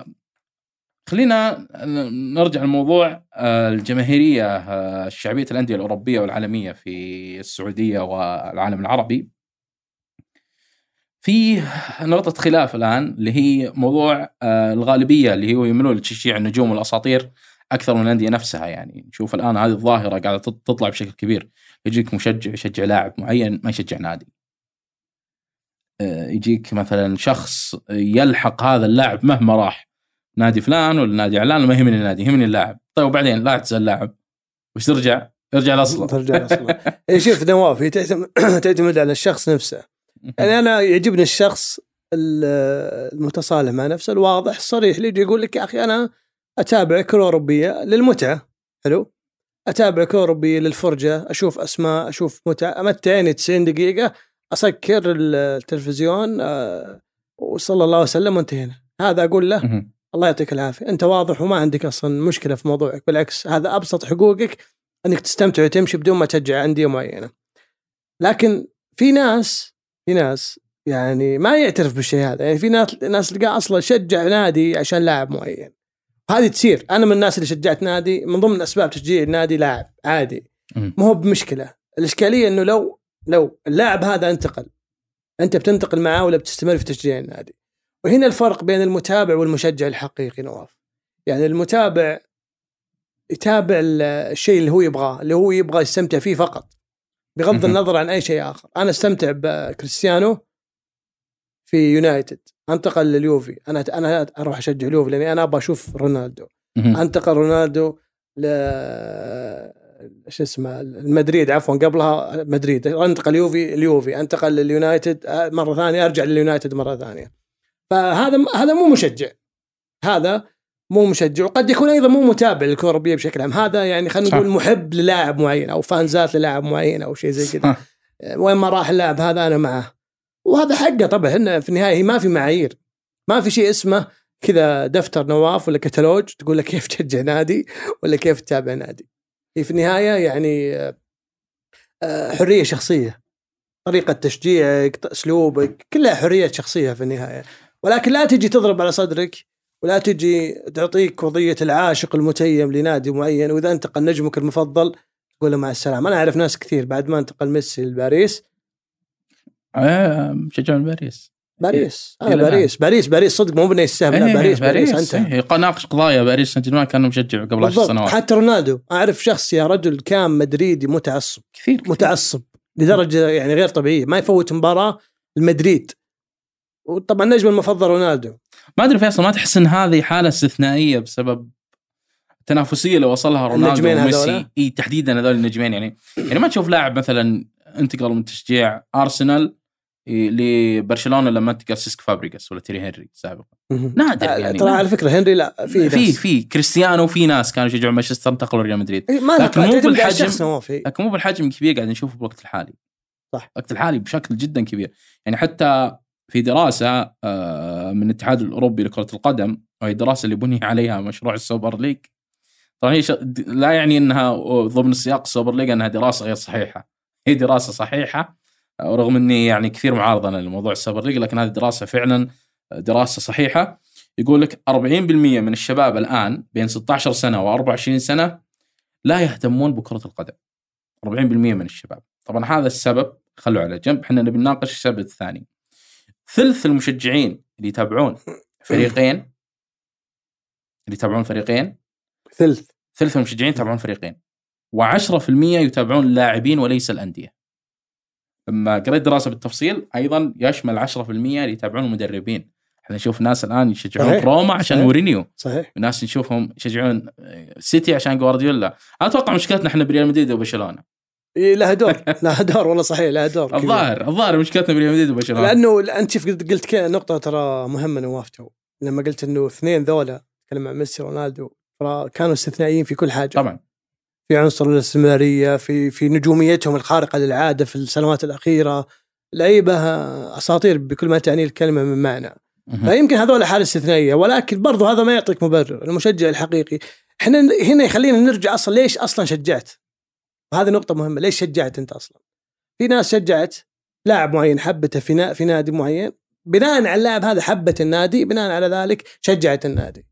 S2: خلينا نرجع للموضوع الجماهيرية، الشعبية الأندية الأوروبية والعالمية في السعودية والعالم العربي. في نقطة خلاف الآن اللي هي موضوع الغالبية اللي هو يميلون لتشجيع النجوم والأساطير أكثر من الأندية نفسها. يعني نشوف الآن هذه الظاهرة قاعدة تطلع بشكل كبير. يجيك مشجع يشجع لاعب معين ما يشجع نادي، يجيك مثلا شخص يلحق هذا اللاعب مهما راح نادي فلان ولا نادي علان، ما يهمني النادي يهمني اللاعب. طيب وبعدين لا تسأل اللاعب وش ترجع الأصل.
S3: شوف نواف، تعتمد على الشخص نفسه. يعني أنا يعجبني الشخص المتصالح مع نفسه، الواضح الصريح، اللي يجي يقول لك يا أخي أنا أتابع كرة أوروبية للمتعة، حلو، أتابع كرة أوروبية للفرجة، أشوف أسماء، أشوف متعة، أمتعني 90 دقيقة، أسكر التلفزيون وصلى الله وسلم وانتهينا. هذا أقول له الله يعطيك العافية، أنت واضح وما عندك أصلا مشكلة في موضوعك، بالعكس هذا أبسط حقوقك أنك تستمتع وتمشي بدون ما تشجع أندية معينة. لكن في ناس يعني ما يعترف بالشيء هذا. يعني في ناس تلقى أصلا شجع نادي عشان لاعب معين، هذه تصير. أنا من الناس اللي شجعت نادي من ضمن أسباب تشجيع النادي لاعب عادي، ما هو بمشكلة. الإشكالية إنه لو اللاعب هذا انتقل، أنت بتنتقل معاه ولا بتستمر في تشجيع النادي؟ وهنا الفرق بين المتابع والمشجع الحقيقي نواف. يعني المتابع يتابع الشيء اللي هو يبغاه، اللي هو يبغى يستمتع فيه فقط بغض النظر عن أي شيء آخر. أنا استمتع بكريستيانو في يونايتد، انتقل لليوفي، أنا أروح أشجع اليوفي لأني أنا أبغى أشوف رونالدو. انتقل رونالدو إيش اسمه المدريد، عفوا قبلها مدريد، انتقل اليوفي، انتقل لليونايتد مرة ثانية، أرجع لليونايتد مرة ثانية. فهذا مو مشجع، هذا مو مشجع، وقد يكون أيضا مو متابع للكرة الأوروبية بشكل عام. هذا يعني خلينا نقول محب للاعب معين أو فانزات للاعب معين أو شيء زي كذا. وين ما راح اللاعب هذا أنا معه، وهذا حقه طبعا. هنا في النهاية ما في معايير، ما في شيء اسمه كذا دفتر نواف ولا كتالوج تقول لك كيف تشجع نادي ولا كيف تتابع نادي. هي في النهاية يعني حرية شخصية، طريقة تشجيعك، أسلوبك، كلها حرية شخصية في النهاية. ولكن لا تجي تضرب على صدرك، ولا تجي تعطيك وضعية العاشق المتيم لنادي معين، وإذا انتقل نجمك المفضل تقول له مع السلامة. أنا أعرف ناس كثير بعد ما انتقل ميسي لباريس
S2: شجعوا باريس.
S3: أنا باريس صدق مو بني السهم. باريس أنت
S2: ناقش قضايا باريس سان جيرمان كانوا مشجع قبل 10 سنوات.
S3: حتى رونالدو أعرف شخص يا رجل كان مدريدي متعصب
S2: كثير.
S3: متعصب لدرجة يعني غير طبيعية، ما يفوت مباراة المدريد. وطبعا نجم المفضل رونالدو.
S2: ما أدري فيصل، ما تحس إن هذه حالة استثنائية بسبب التنافسية اللي وصلها رونالدو وميسي؟ تحديدا هذول النجمين. يعني ما تشوف لاعب مثلا انتقل من تشجيع أرسنال لبرشلونة لما انتقل سيسك فابريغاس ولا تيري هنري سابقا، نادر. يعني
S3: ترى على فكرة هنري لا
S2: في كريستيانو وفي ناس كانوا يشجعون مانشستر انتقلوا ريال مدريد، لكن مو بالحجم الكبير قاعد نشوفه بالوقت الحالي.
S3: صح.
S2: الوقت الحالي بشكل جدا كبير. يعني حتى في دراسة من الاتحاد الأوروبي لكرة القدم، وهي الدراسة اللي بني عليها مشروع السوبر ليج. طبعا هي لا يعني أنها ضمن سياق السوبر ليج أنها دراسة غير صحيحة، هي دراسة صحيحة، ورغم أني يعني كثير معارضة للموضوع السوبر ليج، لكن هذه دراسة فعلا دراسة صحيحة. يقول لك 40% من الشباب الآن بين 16 سنة و24 سنة لا يهتمون بكرة القدم. 40% من الشباب. طبعا هذا السبب خلوا على جنب، احنا نبي نناقش السبب الثاني. ثلث المشجعين اللي يتابعون فريقين، ثلث المشجعين يتابعون فريقين، و10% يتابعون لاعبين وليس الأندية. لما قريت دراسة بالتفصيل أيضا يشمل 10% اللي يتابعون مدربين. احنا نشوف ناس الآن يشجعون روما عشان مورينيو،
S3: صحيح.
S2: وناس نشوفهم يشجعون سيتي عشان جوارديولا. أنا أتوقع مشكلتنا احنا بريال مدريد وبرشلونة.
S3: لها دور والله، صحيح لها دور.
S2: الظاهر مشكلتنا بريال مدريد وبرشلونة،
S3: لأنه أنت شوف قلت نقطة ترى مهمة نوافته، لما قلت إنه اثنين ذولا تكلم عن ميسي ورونالدو كانوا استثنائيين في كل حاجة.
S2: طبعا
S3: في عنصر الاستمرارية، في نجوميتهم الخارقة للعادة في السنوات الأخيرة، لعيبة أساطير بكل ما تعني الكلمة من معنى. فيمكن هذول حالة استثنائية، ولكن برضو هذا ما يعطيك مبرر. المشجع الحقيقي احنا هنا يخلينا نرجع أصلا ليش أصلا شجعت. وهذه نقطة مهمة، ليش شجعت أنت أصلا؟ في ناس شجعت لاعب معين حبته في نادي معين، بناء على اللاعب هذا حبت النادي، بناء على ذلك شجعت النادي.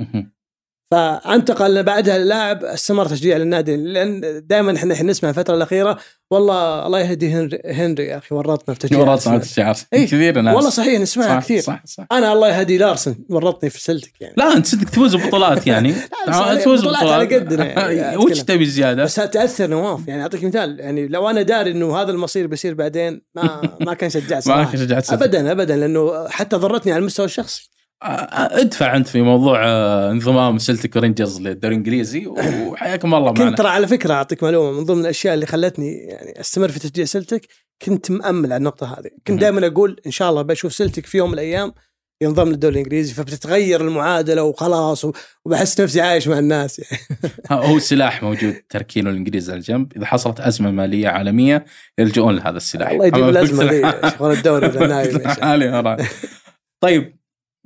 S3: فانتقل بعدها اللاعب استمر تشجيع للنادي. لأن دائما احنا نسمع الفترة الأخيرة والله الله يهدي هنري يا أخي ورطنا في تشجيع،
S2: ورطنا في الشعر كثير ناس
S3: والله صحيح نسمعها كثير.
S2: صح.
S3: أنا الله يهدي لارسن ورطني في سلتك يعني.
S2: لا أنت صدق تفوز ببطولات يعني
S3: تفوز ببطولات على قدنا
S2: يعني. وش تبي زيادة؟
S3: بس تأثر نواف يعني. أعطيك مثال، يعني لو أنا داري إنه هذا المصير بيصير بعدين ما كان شجعت صراحة. أبدا لأنه حتى ضرتني على المستوى الشخصي.
S2: ادفع أنت في موضوع انضمام سلتك ورينجرز للدوري الإنجليزي وحياكم الله معنا.
S3: كنت ترى على فكرة أعطيك معلومة، من ضمن الأشياء اللي خلتني يعني أستمر في تشجيع سلتك كنت مأمل على النقطة هذه. كنت دائما أقول إن شاء الله بشوف سلتك في يوم من الأيام ينضم للدوري الإنجليزي، فبتتغير المعادلة وخلاص، وبحس نفسي عايش مع الناس يعني.
S2: هو سلاح موجود تركينه الإنجليز على الجنب، إذا حصلت أزمة مالية عالمية يلجؤون لهذا السلاح.
S3: الله يجيب الأزمة ذي شغل الدوري.
S2: طيب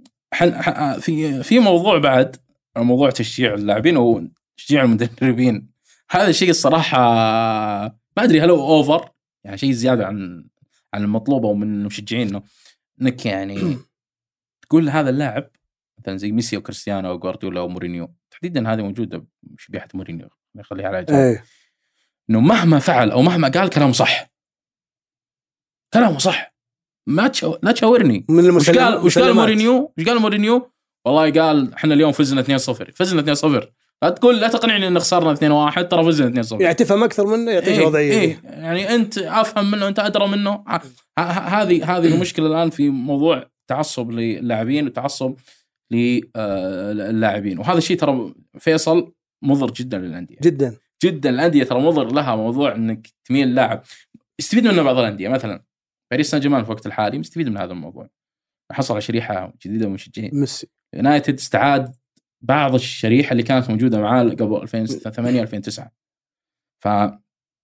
S2: في موضوع بعد، موضوع تشجيع اللاعبين أو تشجيع المدربين. هذا الشيء الصراحة ما أدري هل هو أوفر، يعني شيء زيادة عن المطلوب أو من المشجعين، إنك يعني تقول هذا اللاعب مثلا زي ميسي وكريستيانو أو جوارديولا أو مورينيو تحديدا، هذه موجودة بشبيحة مورينيو يخليها على جنب، إنه مهما فعل أو مهما قال كلامه صح، لا تشاورني. وش قال مورينيو؟ والله قال احنا اليوم فزنا 2-0. لا تقنعني ان خسرنا 2-1، ترى فزنا 2-0.
S3: يعني تفهم اكثر منه، يعطيك وضعيه.
S2: يعني انت افهم منه، انت ادرى منه. هذه المشكله الان في موضوع تعصب للاعبين وتعصب للاعبين، وهذا الشيء ترى فيصل مضر جدا للانديه، جدا الانديه ترى مضر لها. موضوع انك تميل لاعب يستفيد منه بعض الانديه، مثلا باريس سان جيرمان في الوقت الحالي مستفيد من هذا الموضوع، حصل على شريحة جديدة من المشجعين.
S3: ميسي
S2: يونايتد استعاد بعض الشريحة اللي كانت موجودة معاه قبل 2008-2009.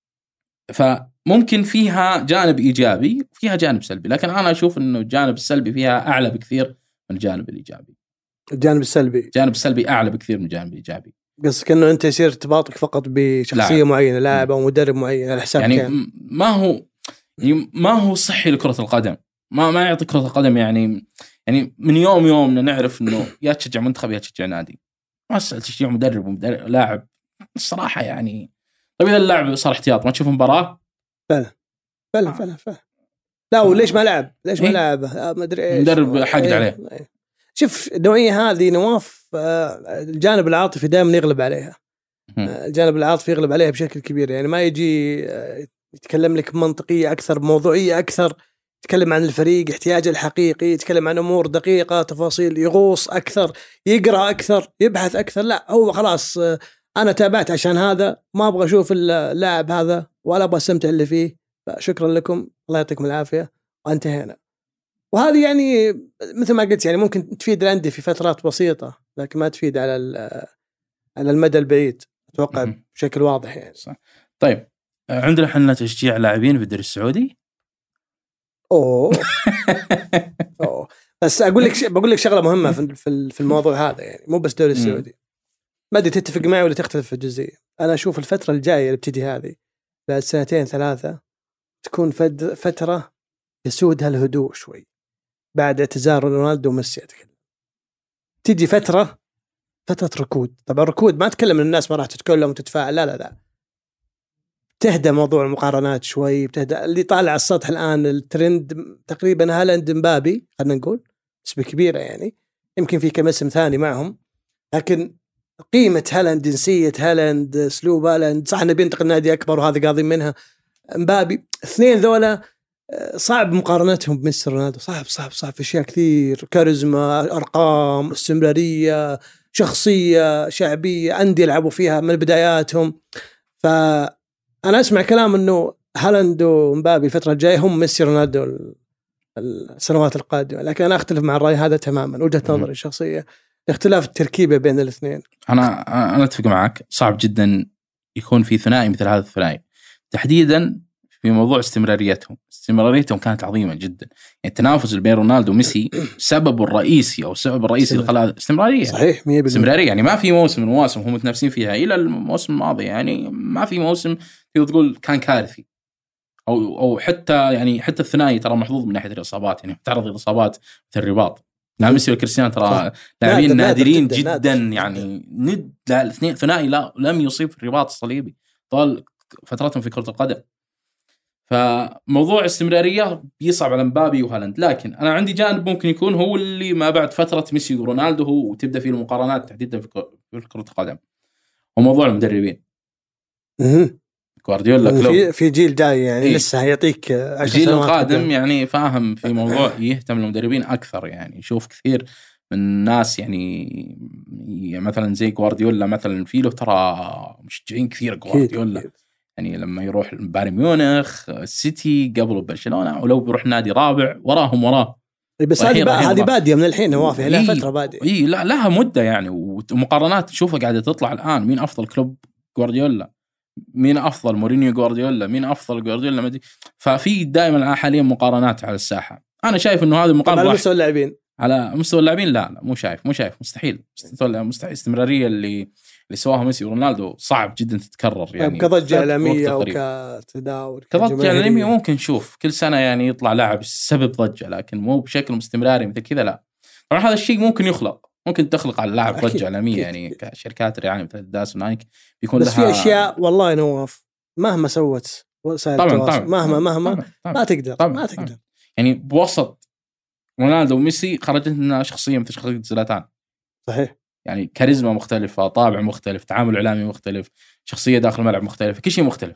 S2: فممكن فيها جانب إيجابي وفيها جانب سلبي، لكن أنا أشوف إنه الجانب السلبي فيها أعلى بكثير من الجانب الإيجابي.
S3: الجانب السلبي
S2: أعلى بكثير من الجانب الإيجابي.
S3: قصدك إنه أنت يصير ارتباطك فقط بشخصية معينة، لاعب أو مدرب معين على حساب
S2: يعني ما هو صحي لكرة القدم، ما يعطي كرة القدم يعني من يومنا نعرف إنه يا تشجع منتخب يا تشجع نادي، ما تشجع مدرب لاعب الصراحة يعني. طيب إذا اللاعب صار احتياط ما تشوف مباراة؟
S3: فعلا لا، وليش ما لعب؟ ما لعب؟ ما أدري إيش
S2: مدرب حقد عليه.
S3: شوف النوعية هذه نواف، الجانب العاطفي دائما يغلب عليها. الجانب العاطفي يغلب عليها بشكل كبير، يعني ما يجي يتكلم لك بمنطقية أكثر، بموضوعية أكثر، يتكلم عن الفريق احتياجه الحقيقي، يتكلم عن أمور دقيقة تفاصيل، يغوص أكثر، يقرأ أكثر، يبحث أكثر. لا هو خلاص أنا تابعت عشان هذا، ما أبغى أشوف اللاعب هذا ولا أبغى أستمتع اللي فيه، شكرا لكم الله يعطيكم العافية وانتهينا. وهذه يعني مثل ما قلت يعني ممكن تفيد الأندية في فترات بسيطة، لكن ما تفيد على المدى البعيد أتوقع بشكل واضح يعني.
S2: صح. طيب عندنا حنا تشجيع لاعبين في الدوري السعودي.
S3: اوه بس بقول لك شغله مهمه في الموضوع هذا، يعني مو بس الدوري السعودي. ما ادري تتفق معي ولا تختلف في الجزئيه. انا اشوف الفتره الجايه اللي بتجي هذه بعد 2-3 تكون فتره يسودها الهدوء شوي بعد اعتزال رونالدو وميسي. تيجي فتره ركود. طبعا ركود ما اتكلم ان الناس ما راح تتكلم وتتفاعل، لا تهدى موضوع المقارنات شوي، بتهدى. اللي طالع على السطح الان الترند تقريبا هالاند مبابي، خلينا نقول نسبه كبيره، يعني يمكن في كم اسم ثاني معهم، لكن قيمه هالاند، جنسيه هالاند، اسلوب هالاند، صح انه بينتقل نادي اكبر وهذا قاضي منها. مبابي، اثنين ذولا صعب مقارنتهم بميسي رونالدو، صعب في اشياء كثير، كاريزما، ارقام، استمراريه، شخصيه، شعبيه، انديه يلعبوا فيها من بداياتهم. فانا اسمع كلام انه هالاند ومبابي الفتره الجايه هم ميسي رونالدو السنوات القادمه، لكن انا اختلف مع الراي هذا تماما. وجهه نظري الشخصيه اختلاف التركيبه بين الاثنين.
S2: انا اتفق معك، صعب جدا يكون في ثنائي مثل هذا الثنائي، تحديدا في موضوع استمراريتهم كانت عظيمه جدا. يعني التنافس بين رونالدو وميسي سببه الرئيسي او السبب الرئيسي اللي استمراريه.
S3: صحيح 100%. استمراريه،
S2: يعني ما في موسم من المواسم هم متنافسين فيها الى الموسم الماضي، يعني ما في موسم تقول كان كارثي او حتى يعني حتى الثنائي ترى محظوظ من ناحيه الاصابات، يعني تعرض للاصابات مثل الرباط. لا ميسي وكريستيانو ترى لاعبين نادرين جدا يعني لا الاثنين ثنائي لم يصيب في الرباط الصليبي طال فترتهم في كرة القدم. فموضوع استمرارية بيصعب على مبابي وهالاند، لكن أنا عندي جانب ممكن يكون هو اللي ما بعد فترة ميسي ورونالدو هو وتبدأ فيه المقارنات تحديدا في كرة القدم، وموضوع المدربين. جوارديولا
S3: في جيل جاي يعني لسه هيعطيك 10 سنوات
S2: الجيل القادم يعني فاهم في موضوع يهتم للمدربين أكثر. يعني شوف كثير من الناس يعني مثلا زي جوارديولا مثلا في له ترى مشجعين كثير جوارديولا، يعني لما يروح بايرن ميونخ، السيتي، قبله برشلونة، ولو بيروح نادي رابع وراهم.
S3: بس هذه بادية من الحين، نواف لها فترة بادية.
S2: لا لها مدة يعني، ومقارنات تشوفها قاعدة تطلع الآن. مين أفضل كلوب؟ جوارديولا. مين أفضل؟ مورينيو. جوارديولا. مين أفضل؟ جوارديولا. ففي دائما حاليا مقارنات على الساحة. أنا شايف إنه هذه المقارنة
S3: على مستوى اللاعبين.
S2: على مستوى اللاعبين لا مو شايف مستحيل. استمرارية اللي سواها ميسي ورونالدو صعب جدا تتكرر، يعني
S3: كضجة إعلامية وكتداول
S2: كضجة إعلامية ممكن نشوف كل سنة يعني يطلع لاعب سبب ضجة، لكن مو بشكل مستمراري مثل كذا. لا طبعا هذا الشيء ممكن تخلق على اللاعب ضجة إعلامية، يعني كشركات يعني مثل أديداس ونايك بيكون
S3: بس في أشياء والله نواف مهما سوت وسائل التواصل مهما ما تقدر
S2: يعني بوسط رونالدو وميسي خرجت لنا شخصية مثل شخصية زلاتان.
S3: صحيح،
S2: يعني كاريزما مختلفة، طابع مختلف، تعامل إعلامي مختلف، شخصية داخل الملعب مختلفة، كل شيء مختلف.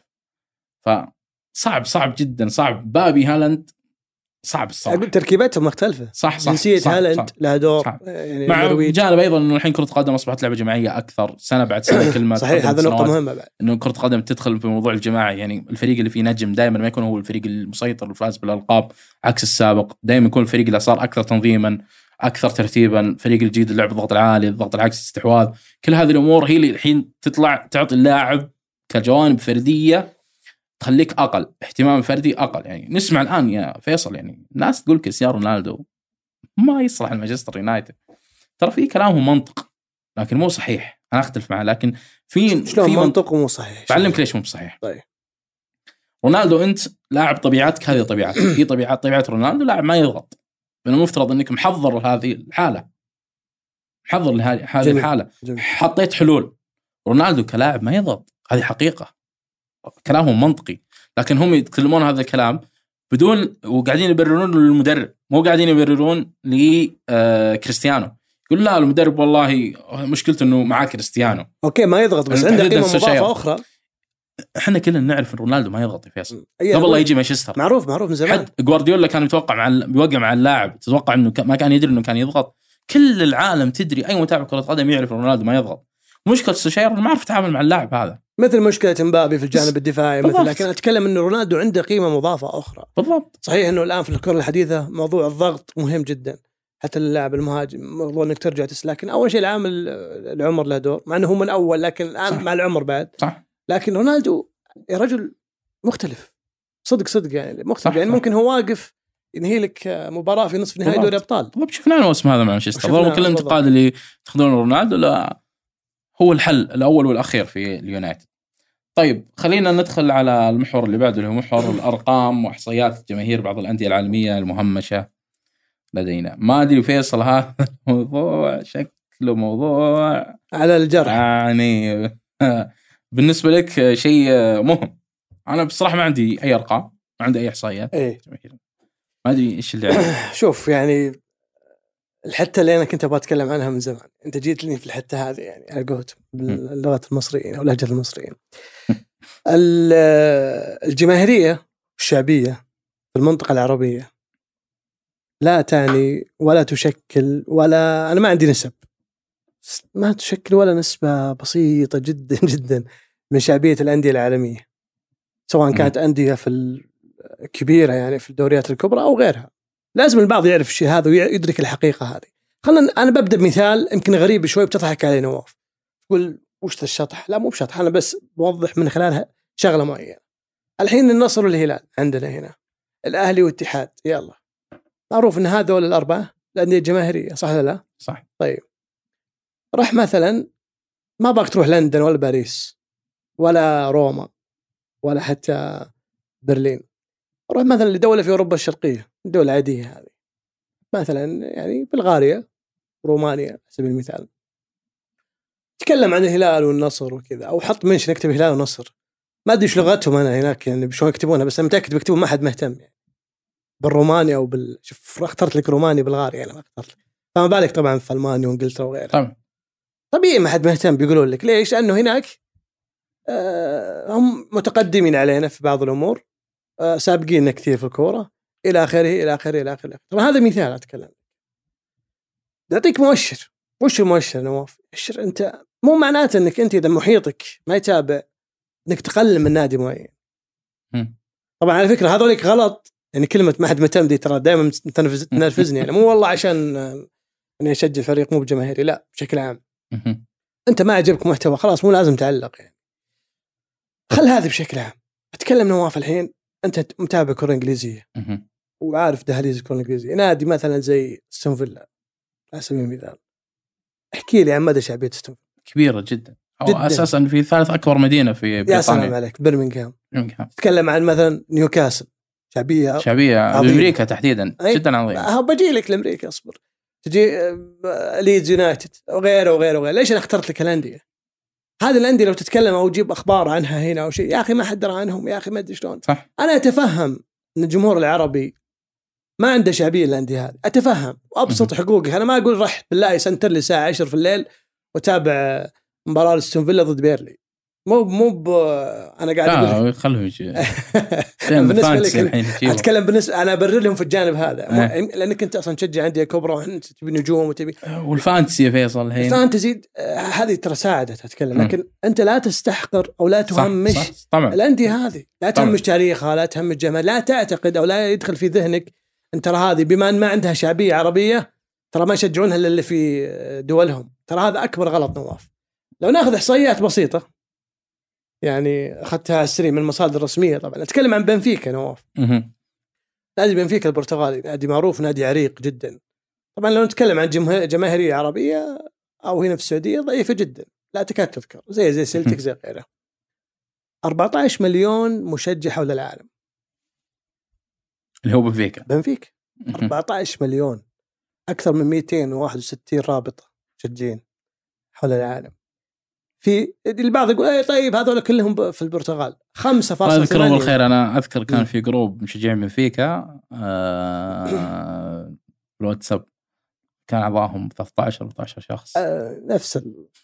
S2: فصعب جدا، صعب. بابي هالاند صعب الصراحة،
S3: تركيبتهم مختلفة.
S2: صح
S3: جنسية هالاند لها دور
S2: يعني مع جانب أيضا إنه الحين كرة القدم أصبحت لعبة جماعية أكثر سنة بعد سنة. كلمة
S3: صحيح، هذا نقطة مهمة بعد،
S2: إنه كرة القدم تدخل في موضوع الجماعي. يعني الفريق اللي فيه نجم دائما ما يكون هو الفريق المسيطر والفاز بالألقاب، عكس السابق. دائما يكون الفريق اللي صار أكثر تنظيما، أكثر ترتيبا، فريق الجيد اللعب الضغط العالي، الضغط العكس، استحواذ. كل هذه الأمور هي اللي الحين تطلع تعطي اللاعب كجوانب فردية تخليك أقل اهتمام فردي أقل. يعني نسمع الآن يا فيصل يعني ناس تقول كريستيانو رونالدو ما يصلح لمانشستر يونايتد. ترى في كلامهم منطق لكن مو صحيح، أنا أختلف معه. لكن في
S3: منطق مو صحيح.
S2: بعلمك ليش مو صحيح.
S3: طيب
S2: رونالدو أنت لاعب طبيعتك هذه طبيعتك، في طبيعة رونالدو لاعب ما يضغط. من المفترض أنك محضر هذه الحالة، محضر لهذه الحالة، حطيت حلول. رونالدو كلاعب ما يضغط، هذه حقيقة، كلامهم منطقي. لكن هم يتكلمون هذا الكلام بدون وقاعدين يبررون للمدرب، مو قاعدين يبررون لكريستيانو. يقول لا المدرب والله مشكلته انه معاه كريستيانو
S3: اوكي ما يضغط، بس عنده قيمة مضافة اخرى.
S2: احنا كلنا نعرف ان رونالدو ما يضغط يا فيصل قبل لا يجي مانشستر.
S3: معروف من زمان.
S2: حتى جوارديولا كان يتوقع بيوقع مع اللاعب، تتوقع انه ما كان يدري انه كان يضغط. كل العالم تدري، اي متابع كرة قدم يعرف رونالدو ما يضغط. مشكلة سوشير ما عرف يتعامل مع اللاعب هذا،
S3: مثل مشكلة مبابي في الجانب الدفاعي مثل. لكن أتكلم إنه رونالدو عنده قيمة مضافة أخرى.
S2: بالضبط.
S3: صحيح إنه الآن في الكرة الحديثة موضوع الضغط مهم جدا، حتى اللاعب المهاجم موضوع إنك ترجع لكن أول شيء العمر له دور، مع إنه هو من أول، لكن الآن صح. مع العمر بعد
S2: صح.
S3: لكن رونالدو يا رجل مختلف صدق يعني مختلف.
S2: صح
S3: يعني
S2: صح.
S3: ممكن هو واقف ينهي لك مباراة في نصف نهائي دوري أبطال.
S2: طب شفنا الموسم هذا مع مانشستر،
S3: وشفنا
S2: كل الانتقاد اللي تاخذون رونالدو لا هو الحل الأول والأخير في اليونايتد. طيب خلينا ندخل على المحور اللي بعده اللي هو محور الأرقام وإحصائيات جماهير بعض الأندية العالمية المهمشة لدينا. ما أدري فيصل هذا موضوع شكله موضوع
S3: على الجرح
S2: يعني بالنسبة لك شيء مهم. أنا بصراحة ما عندي أي أرقام، ما عندي أي إحصائيات جماهير، ما أدري إيش اللي عندي.
S3: شوف يعني الحتة اللي أنا كنت أبغى أتكلم عنها من زمان أنت جيت لي في الحتة هذه، يعني على قولتهم باللغة المصريين أو لهجة المصريين. الجماهيرية الشعبية في المنطقة العربية لا تعني ولا تشكل ولا، أنا ما عندي نسب، ما تشكل ولا نسبة بسيطة جدا جدا من شعبية الأندية العالمية، سواء كانت أندية في الكبيرة يعني في الدوريات الكبرى أو غيرها. لازم البعض يعرف الشيء هذا ويدرك الحقيقة هذه. خلنا أنا ببدأ بمثال يمكن غريب شوي بتضحك عليه نواف، تقول وش الشطح؟ لا مو بشطح، أنا بس بوضح من خلالها شغلة معينة. الحين النصر والهلال عندنا هنا، الأهلي والاتحاد، يلا معروف أن هذول الأربعة الأندية الجماهيرية، صح ولا لا؟
S2: صح.
S3: طيب راح مثلا ما باك تروح لندن ولا باريس ولا روما ولا حتى برلين، روح مثلا لدولة في أوروبا الشرقية، الدولة عادية هذه مثلا يعني بلغاريا رومانيا على سبيل المثال، تكلم عن الهلال والنصر وكذا، أو حط منشن اكتب هلال ونصر، ما أدري إيش لغتهم أنا هناك يعني بشو يكتبونها، بس أنا متأكد بيكتبون ما حد مهتم يعني بالروماني أو شوف اخترت لك روماني بلغاريا أنا ما اخترت لك، فما بالك طبعا في ألمانيا وإنجلترا وغيرها. طبيعي ما حد مهتم، بيقولون لك ليش؟ لأنه هناك هم متقدمين علينا في بعض الأمور، سابقين كثير في الكورة إلى آخره إلى آخره إلى آخره. طبعا هذا مثال أتكلم، نعطيك مؤشر. وش المؤشر نواف؟ مؤشر أنت مو معناته أنك أنت إذا محيطك ما يتابع أنك تقلل من نادي معين. طبعا على فكرة هذولك غلط، يعني كلمة ما حد مهتم دي ترى دائما تنرفزني يعني، مو والله عشان أني أشجع فريق مو بجماهيري، لا بشكل عام. أنت ما عجبك محتوى خلاص مو لازم تعلق يعني، خل هذا بشكل عام. أتكلم نواف الحين أنت متابع كرة إنجليزية وعارف دهاليز الكرة الإنجليزية، نادي مثلا زي استون فيلا على سبيل المثال، احكي لي عن مدى شعبية استون فيلا.
S2: كبيرة جدا، أو أساسا في ثالث أكبر مدينة في بريطانيا.
S3: يا سلام عليك، برمنغهام. تكلم عن مثلا نيوكاسل، شعبية
S2: بأمريكا تحديدا جدا عظيمة.
S3: بجي لك لأمريكا، أصبر. تجي ليدز يونايتد وغيره وغيره وغيره. ليش أنا اخترت لك الأندية هذه؟ الأندية لو تتكلم أو تجيب أخبار عنها هنا أو شيء، يا أخي ما حد درى عنهم، يا أخي ما أدري شلون.
S2: صح.
S3: أنا أتفهم أن الجمهور العربي ما عنده شعبية الأندية هذه، أتفهم وأبسط حقوقي. أنا ما أقول رح بالله يسنتر لي الساعة 10 في الليل وتابع مباراة استون فيلا ضد بيرلي، أنا قاعد
S2: أقول خلهم يجي.
S3: بالنسبة لك أتكلم بالنسبة أنا أبرر لهم في الجانب هذا لأنك أنت أصلا تشجع أندية كبرى وأنت تبي نجوم وتبي
S2: والفانتسي فيصل الحين
S3: الفانتسي هذه ترى ساعدت أتكلم، لكن أنت لا تستحقر أو لا تهمش الأندية هذه، لا تهمش تاريخها، لا تهمش جمال، لا تعتقد أو لا يدخل في ذهنك أنت ترى هذه بما أن ما عندها شعبية عربية ترى ما يشجعونها إلا اللي في دولهم. ترى هذا أكبر غلط نواف. لو ناخذ إحصائيات بسيطة يعني أخذتها السري من المصادر الرسمية، طبعا أتكلم عن بنفيكا نواف. نادي بنفيكا البرتغالي نادي معروف، نادي عريق جدا. طبعا لو نتكلم عن جماهيرية عربية أو هنا في السعودية ضعيفة جدا، لا تكاد تذكر، زي سلتك زي غيره. 14 مليون مشجع حول العالم
S2: اللي هو بنفيكا
S3: 14 مليون، أكثر من 261 رابطة مشجعين حول العالم. في البعض يقول طيب هذول كلهم في البرتغال. 5.8
S2: أذكرهم بالخير. أنا أذكر كان في جروب مشجعين بنفيكا الواتساب كان أعضاهم 13-14 شخص.
S3: نفس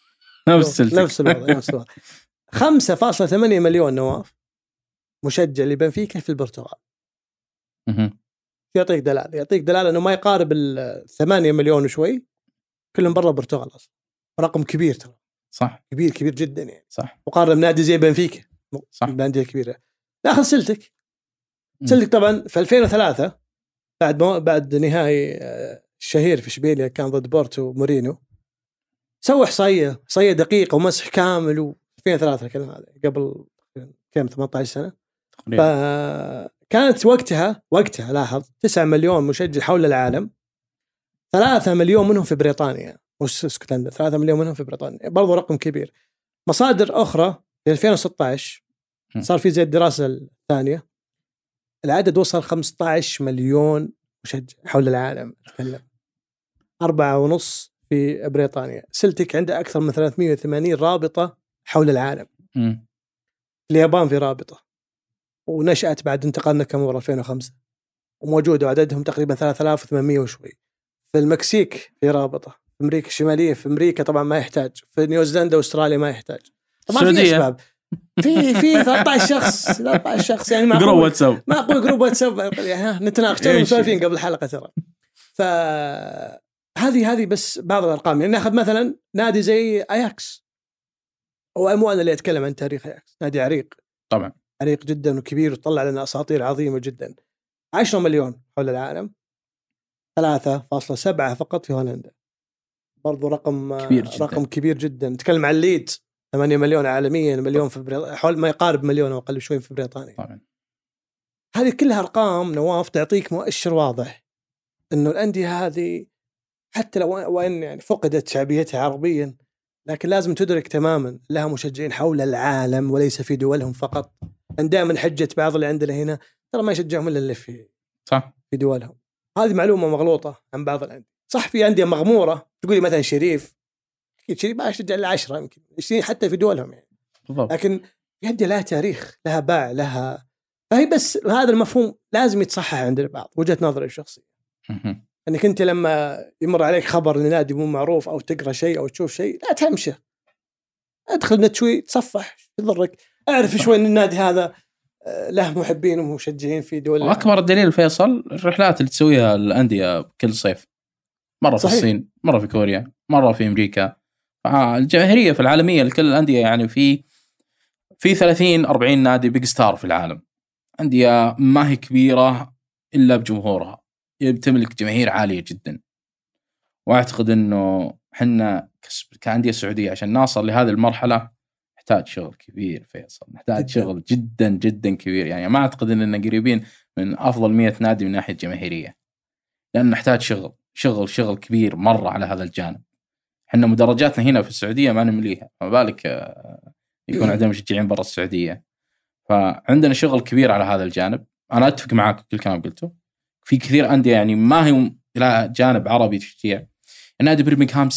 S3: الوضع. 5.8 مليون نواف مشجع لبنفيكا في البرتغال. يعطيك دلالة أنه ما يقارب 8 مليون وشوي كلهم برا البرتغال أصلا. رقم كبير ترى.
S2: صح.
S3: كبير جدا يعني.
S2: صح.
S3: مقارنة بنادي زي بنفيكا. صح. بأندية كبيرة. ناخذ سلتك طبعا في 2003 بعد نهائي الشهير في إشبيلية كان ضد بورتو مورينيو، سوى إحصائية دقيقة ومسح كامل. و 2003 الكلام هذا قبل كم 18 سنة فكانت وقتها لاحظ 9 مليون مشجع حول العالم، 3 مليون منهم في بريطانيا مش اسكتلندا، 3 مليون منهم في بريطانيا، برضو رقم كبير. مصادر أخرى في 2016 صار في زي الدراسة الثانية، العدد وصل 15 مليون مشجع حول العالم. تكلم 4.5 في بريطانيا. سلتك عنده أكثر من 380 رابطة حول العالم. اليابان في رابطة ونشأت بعد انتقال ناكامورا 2005 وموجودة وعددهم تقريبا 3800 وشوي. في المكسيك في رابطة، في أمريكا الشمالية، في أمريكا طبعا ما يحتاج، في نيوزيلندا وأستراليا ما يحتاج. طبعا في أسباب، في 13 شخص يعني ما
S2: جروب واتساب،
S3: ما أقول جروب واتساب يعني نتناقش مسولفين قبل الحلقة ترى. هذه بس بعض الأرقام. يعني ناخذ مثلا نادي زي أياكس، هو مو أنا اللي أتكلم عن تاريخ أياكس، نادي عريق
S2: طبعا
S3: عريق جدا وكبير وطلع لنا أساطير عظيمة جدا. 10 مليون حول العالم، 3.7 فقط في هولندا، برضو رقم كبير جدا. نتكلم عن ليدز 8 مليون عالميا، مليون في حول ما يقارب مليون أو أقل شوي في بريطانيا.
S2: طبعا
S3: هذه كلها أرقام نواف تعطيك مؤشر واضح إنه الأندية هذه حتى لو وإن يعني فقدت شعبيتها عربيا، لكن لازم تدرك تماما لها مشجعين حول العالم وليس في دولهم فقط. دائما حجة بعض اللي عندنا هنا ترى ما يشجعهم إلا اللي في دولهم. هذه معلومة مغلوطة عن بعض الأندية. صح في أندية مغمورة تقولي مثلا شريف ما يشجع إلا 10 يمكن 20 حتى في دولهم يعني. لكن في أندية لها تاريخ، لها باع، لها، فهي بس هذا المفهوم لازم يتصحح عند البعض. وجهة نظري الشخصية انك انت لما يمر عليك خبر لنادي مو معروف او تقرا شيء او تشوف شيء لا تمشي، ادخل نت شوي تصفح يضرك، اعرف شوي ان النادي هذا له محبين ومشجعين في دول.
S2: واكبر الدليل فيصل الرحلات اللي تسويها الانديه كل صيف، مره في الصين، مره في كوريا، مره في امريكا. الجماهيريه في العالميه لكل الانديه يعني في 30-40 نادي بيج ستار في العالم، انديه ما هي كبيره الا بجمهورها، تملك جماهير عالية جدا. وأعتقد أنه حنا كأندية سعودية عشان نصل لهذه المرحلة نحتاج شغل كبير فيصل، نحتاج شغل جدا جدا كبير. يعني ما أعتقد أننا قريبين من أفضل 100 نادي من ناحية جماهيرية، لأن نحتاج شغل كبير مرة على هذا الجانب. حنا مدرجاتنا هنا في السعودية ما نمليها، ما بالك يكون عندنا مشجعين برا السعودية. فعندنا شغل كبير على هذا الجانب. أنا أتفق معك كل كلام قلته. في كثير أندية يعني ما هي إلى جانب عربي تشجيع. نادي برمنغهام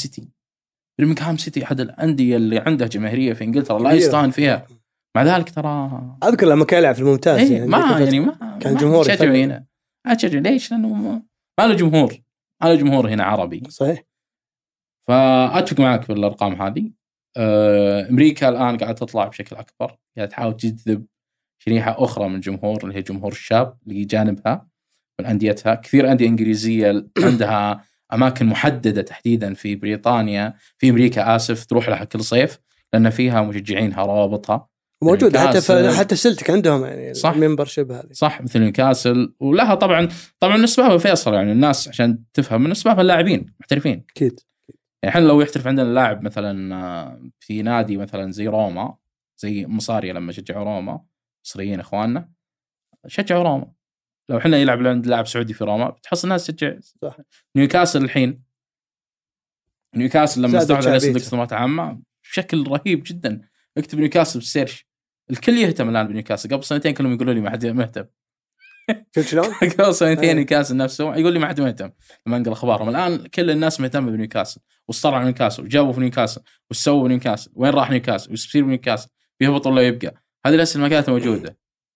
S2: سيتي أحد الأندية اللي عندها جماهيرية في إنجلترا لا يستهان فيها، مع ذلك ترى
S3: أذكر لما كان يلعب في الممتاز
S2: يعني ما كان جمهور يشجع هنا. أشجع ليش؟ لأنه ما له جمهور هنا عربي.
S3: صحيح.
S2: فأتفق معك بالأرقام هذه. أمريكا الآن قاعدة تطلع بشكل أكبر، قاعدة تحاول تجذب شريحة أخرى من الجمهور اللي هي جمهور الشاب اللي جانبها من أنديتها. كثير أندية إنجليزية عندها أماكن محددة تحديدا في بريطانيا، في أمريكا تروح لها كل صيف لأن فيها مشجعينها روابطها
S3: موجود. حتى سلتك عندهم يعني الممبرشيب هذه
S2: صح، مثل نيوكاسل. ولها طبعا من أسبابها فيصل، يعني الناس عشان تفهم من أسبابها اللاعبين محترفين
S3: أكيد.
S2: يعني احنا لو يحترف عندنا اللاعب مثلا في نادي مثلا زي روما، زي مصارية لما شجعوا روما، مصريين اخواننا شجعوا روما. لو احنا يلعب عند لاعب سعودي في روما بتحصل الناس تشجع.
S3: صح.
S2: نيوكاسل الحين، نيوكاسل لما استحوذ على صندوق الاستثمارات العامة بشكل رهيب جدا. اكتب نيوكاسل بالسيرش، الكل يهتم الان بنيوكاسل. قبل سنتين كانوا يقولوا لي ما حد مهتم.
S3: شفت شلون؟
S2: قبل سنتين نيوكاسل نفسه يقول لي ما حد مهتم لما انقل اخبارهم. الان كل الناس مهتمه بنيوكاسل، وصار على نيوكاسل، وجابوا في نيوكاسل، وسووا بنيوكاسل، وين راح نيوكاسل، ويصير بنيوكاسل، بيهبط ولا يبقى. هذه الاسئله ما كانت موجوده،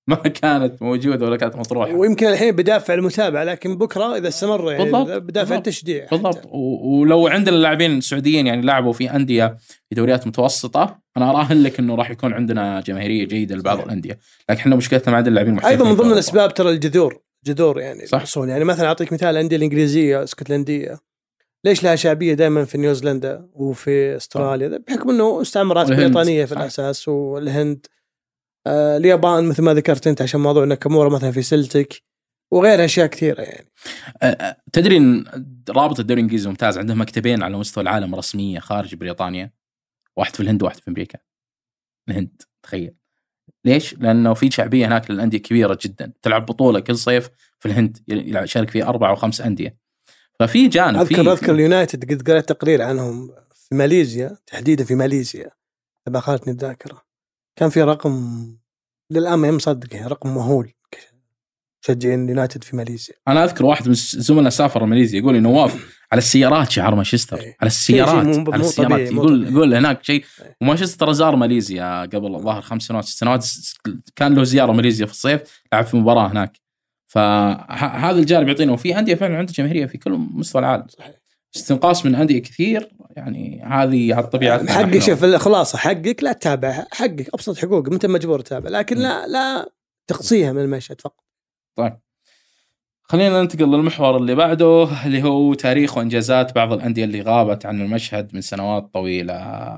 S2: ولا كانت مطروحه.
S3: ويمكن الحين بدافع المتابعه، لكن بكره اذا استمر يعني بدافع التشجيع
S2: بالضبط. ولو عندنا اللاعبين السعوديين يعني لعبوا في انديه في دوريات متوسطه، انا اراهن لك انه راح يكون عندنا جماهيريه جيده لبعض الانديه. لكن احنا مشكلتنا مع اللاعبين المحترفين.
S3: ايضا من ضمن الاسباب ترى الجذور يعني الحصول. يعني مثلا اعطيك مثال، الانديه الانجليزيه اسكتلنديه ليش لها شعبيه دائما في نيوزيلندا وفي استراليا؟ بحكم انه استعمارات بريطانيه في الاساس، والهند، اليابان مثل ما ذكرت انت عشان موضوع ناكامورا مثلا في سلتك، وغيرها اشياء كثيره يعني.
S2: تدري ان رابطه الدوري الانجليزي الممتاز عندهم مكتبين على مستوى العالم رسميه خارج بريطانيا، واحد في الهند وواحد في امريكا. الهند تخيل ليش؟ لانه في شعبيه هناك للانديه كبيره جدا، تلعب بطوله كل صيف في الهند يشارك فيه 4 أو 5 انديه. ففي جانب
S3: اذكر اليونايتد قد قرأت تقرير عنهم في ماليزيا تحديدا، في ماليزيا اذا خانتني الذاكره، كان في رقم للان ما مصدق، يعني رقم مهول مشجعين اليونايتد في ماليزيا.
S2: انا اذكر واحد من زملاء سافر ماليزيا يقول لي نواف على السيارات شعار مانشستر، على السيارات على السيارات، يقول هناك شيء. ومانشستر زار ماليزيا قبل الظاهر 5 سنوات 6 سنوات، كان له زياره ماليزيا في الصيف، لعب في مباراه هناك. فهذا الجانب يعطينا. وفي انديه فعلا عندها جماهيريه في كل مستوى العالم، صحيح. استنقاص من انديه كثير، يعني هذه طبيعتنا.
S3: حقك شوف الخلاصه، حقك لا تتابع، حقك ابسط حقوق انت مجبور تتابع، لكن لا تقصيها من المشهد فقط.
S2: طيب خلينا ننتقل للمحور اللي بعده، اللي هو تاريخ وانجازات بعض الانديه اللي غابت عن المشهد من سنوات طويله.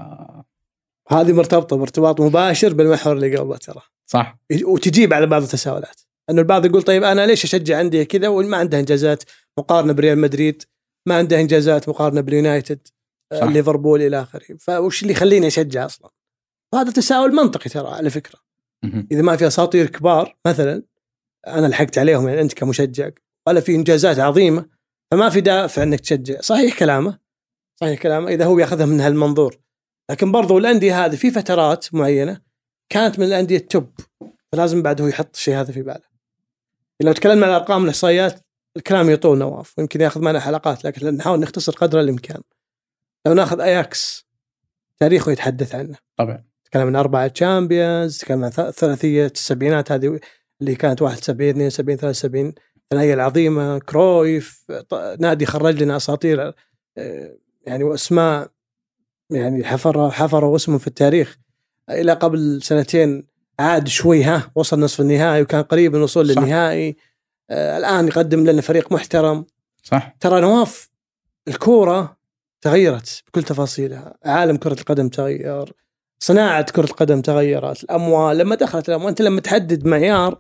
S3: هذه مرتبطه بارتباط مباشر بالمحور اللي قبله ترى،
S2: صح.
S3: وتجيب على بعض التساؤلات، انه البعض يقول طيب انا ليش اشجع انديه كذا وما عندها انجازات مقارنه بريال مدريد، ما عندها انجازات مقارنه باليونايتد، ليفربول الى اخره، فوش اللي يخليني اشجع اصلا؟ هذا تساؤل منطقي ترى على فكره. اذا ما في اساطير كبار مثلا انا لحقت عليهم، يعني انت كمشجع، ولا في انجازات عظيمه، فما في دافع انك تشجع. صحيح كلامه اذا هو ياخذها من هالمنظور، لكن برضو الانديه هذه في فترات معينه كانت من الانديه التوب، فلازم بعد هو يحط الشيء هذا في باله. لو تكلمنا عن الارقام والاحصائيات الكلام يطول نواف، ويمكن ياخذ معنا حلقات، لكن نحاول نختصر قدر الامكان. لو ناخذ اياكس تاريخه يتحدث عنه
S2: طبعا،
S3: تكلم عن 4 تشامبيونز، تكلم عن ثلاثيه السبعينات هذه اللي كانت 71 72 73، الثنائيه العظيمه، كرويف، نادي خرج لنا اساطير يعني واسماء يعني حفروا اسمه في التاريخ. الى قبل سنتين عاد شوي وصل نصف النهائي وكان قريب من الوصول للنهائي. الان يقدم لنا فريق محترم،
S2: صح.
S3: ترى نواف الكوره تغيرت بكل تفاصيلها، عالم كرة القدم تغير، صناعة كرة القدم تغيرت، الأموال لما دخلت الأموال. أنت لما تحدد معيار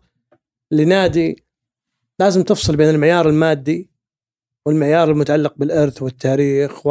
S3: لنادي لازم تفصل بين المعيار المادي والمعيار المتعلق بالإرث والتاريخ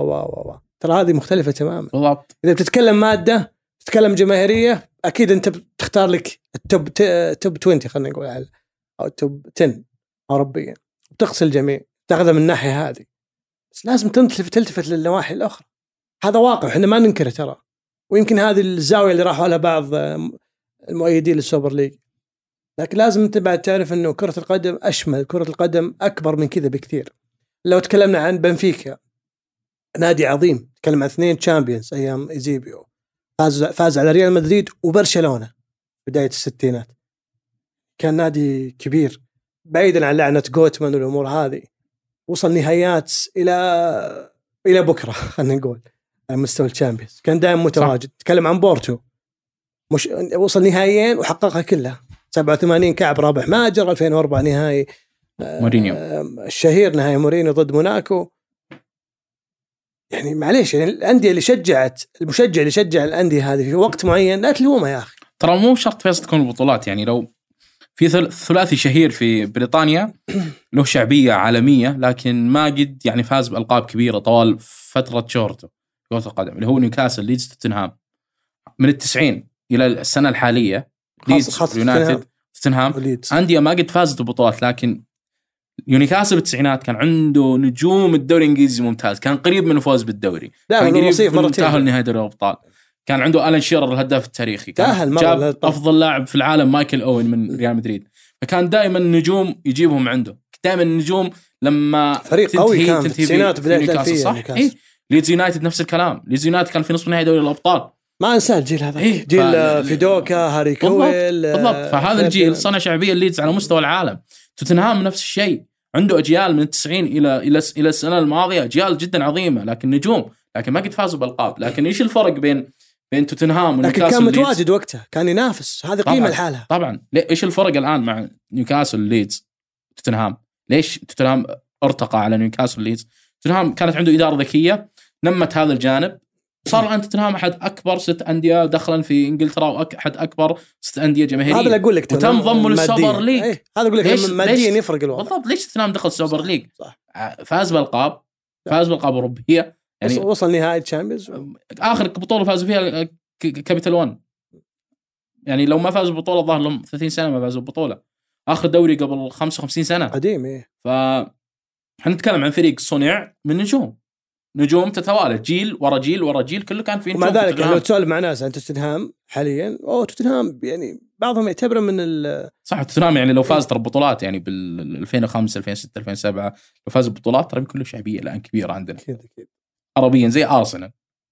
S3: و ترى هذه مختلفة تماما.
S2: بالضبط.
S3: إذا بتتكلم مادة، تتكلم جماهيرية، أكيد أنت بتختار لك التوب 20 خلينا نقول، أو التوب 10 أوروبيا، بتغسل الجميع، تاخذها من الناحية هذه، بس لازم تلتفت للنواحي الأخرى. هذا واقع احنا ما ننكره ترى، ويمكن هذه الزاوية اللي راحوا لها بعض المؤيدين للسوبر ليج، لكن لازم انت بعد تعرف انه كرة القدم اشمل، كرة القدم اكبر من كذا بكثير. لو تكلمنا عن بنفيكا، نادي عظيم، تكلم عن 2 تشامبيونز ايام ايزيبيو، فاز على ريال مدريد وبرشلونة بداية الستينات، كان نادي كبير بعيدا عن لعنة جوتمان والامور هذه، وصل نهايات الى بكره خلينا نقول على مستوى الشامبيونز، كان دائما متواجد. تكلم عن بورتو، مش وصل نهائيين وحققها كلها، 87 كعب رابح ماجر، 2004 نهائي
S2: مورينيو
S3: الشهير، نهائي مورينيو ضد موناكو. يعني معليش، يعني الأندية اللي شجعت، المشجع اللي شجع الأندية هذه في وقت معين لا تلومه يا أخي.
S2: ترى مو شرط فيصل تكون البطولات، يعني لو في ثلاثي شهير في بريطانيا له شعبية عالمية لكن ما قد يعني فاز بألقاب كبيرة طوال فترة شهرته في كرة القدم، اللي هو نيوكاسل، ليدز، توتنهام. من 90 إلى السنة الحالية ليدز، يونايتد، توتنهام، أندية ما قد فازت ببطولات، لكن نيوكاسل بالتسعينات كان عنده نجوم الدوري الإنجليزي ممتاز، كان قريب من الفوز بالدوري، كان قريب من تأهل نهائي دوري الأبطال، كان عنده ألان شيرر الهداف التاريخي، كان جاب أفضل لاعب في العالم مايكل أوين من ريال مدريد، فكان دائما النجوم يجيبهم عنده، دائما النجوم لما
S3: فريق قوي كان في التسعينات بداية الألفية،
S2: صح. ليدز يونايتد نفس الكلام، ليدز يونايتد كان في نصف نهائي دوري الأبطال،
S3: ما انسى الجيل هذا، جيل فيدوكا، هاري كويل،
S2: بالضبط. فهذا الجيل صنع شعبية الليدز على مستوى العالم. توتنهام نفس الشيء، عنده أجيال من 90 إلى السنة الماضية، أجيال جدا عظيمة لكن نجوم، لكن ما قد فازوا بالألقاب. لكن إيش الفرق بين توتنهام ونيوكاسل؟
S3: لكن كان متواجد وقتها، كان ينافس، هذه قيمة لحالها
S2: طبعا. إيش الفرق الآن مع نيوكاسل ليدز توتنهام؟ ليش توتنهام ارتقى على نيوكاسل ليدز؟ توتنهام كانت عنده إدارة ذكية نمت هذا الجانب، صار الآن توتنهام أحد أكبر 6 أندية دخلا في إنجلترا، وأحد أكبر 6 أندية جماهيرية.
S3: هذا اللي أقول لك،
S2: وتم ضمه للسوبر ليج.
S3: هذا أقول لك ماديا يفرق الوضع.
S2: بالضبط. ليش توتنهام دخل السوبر ليج؟ فاز بالألقاب، فاز بالألقاب أوروبية، يعني
S3: وصل نهائي تشامبيونز،
S2: آخر بطولة فاز فيها كابيتال 1، يعني لو ما فازوا ببطوله ظهر لهم 30 سنه ما فازوا ببطوله. اخر دوري قبل 55 سنه
S3: قديم. ايه
S2: احنا نتكلم عن فريق صنع من نجوم تتوالد جيل ورا جيل ورا جيل، كله كان في نجوم.
S3: ومع ذلك لو تسولف مع ناس عن توتنهام حاليا توتنهام يعني بعضهم يعتبره من
S2: صح. توتنهام يعني لو فاز ترى بطولات يعني بال 2005 2006 2007 لو فاز ببطولات ترى كله شعبيه الان كبيره عندنا
S3: كذا
S2: عربيا زي ارسنال.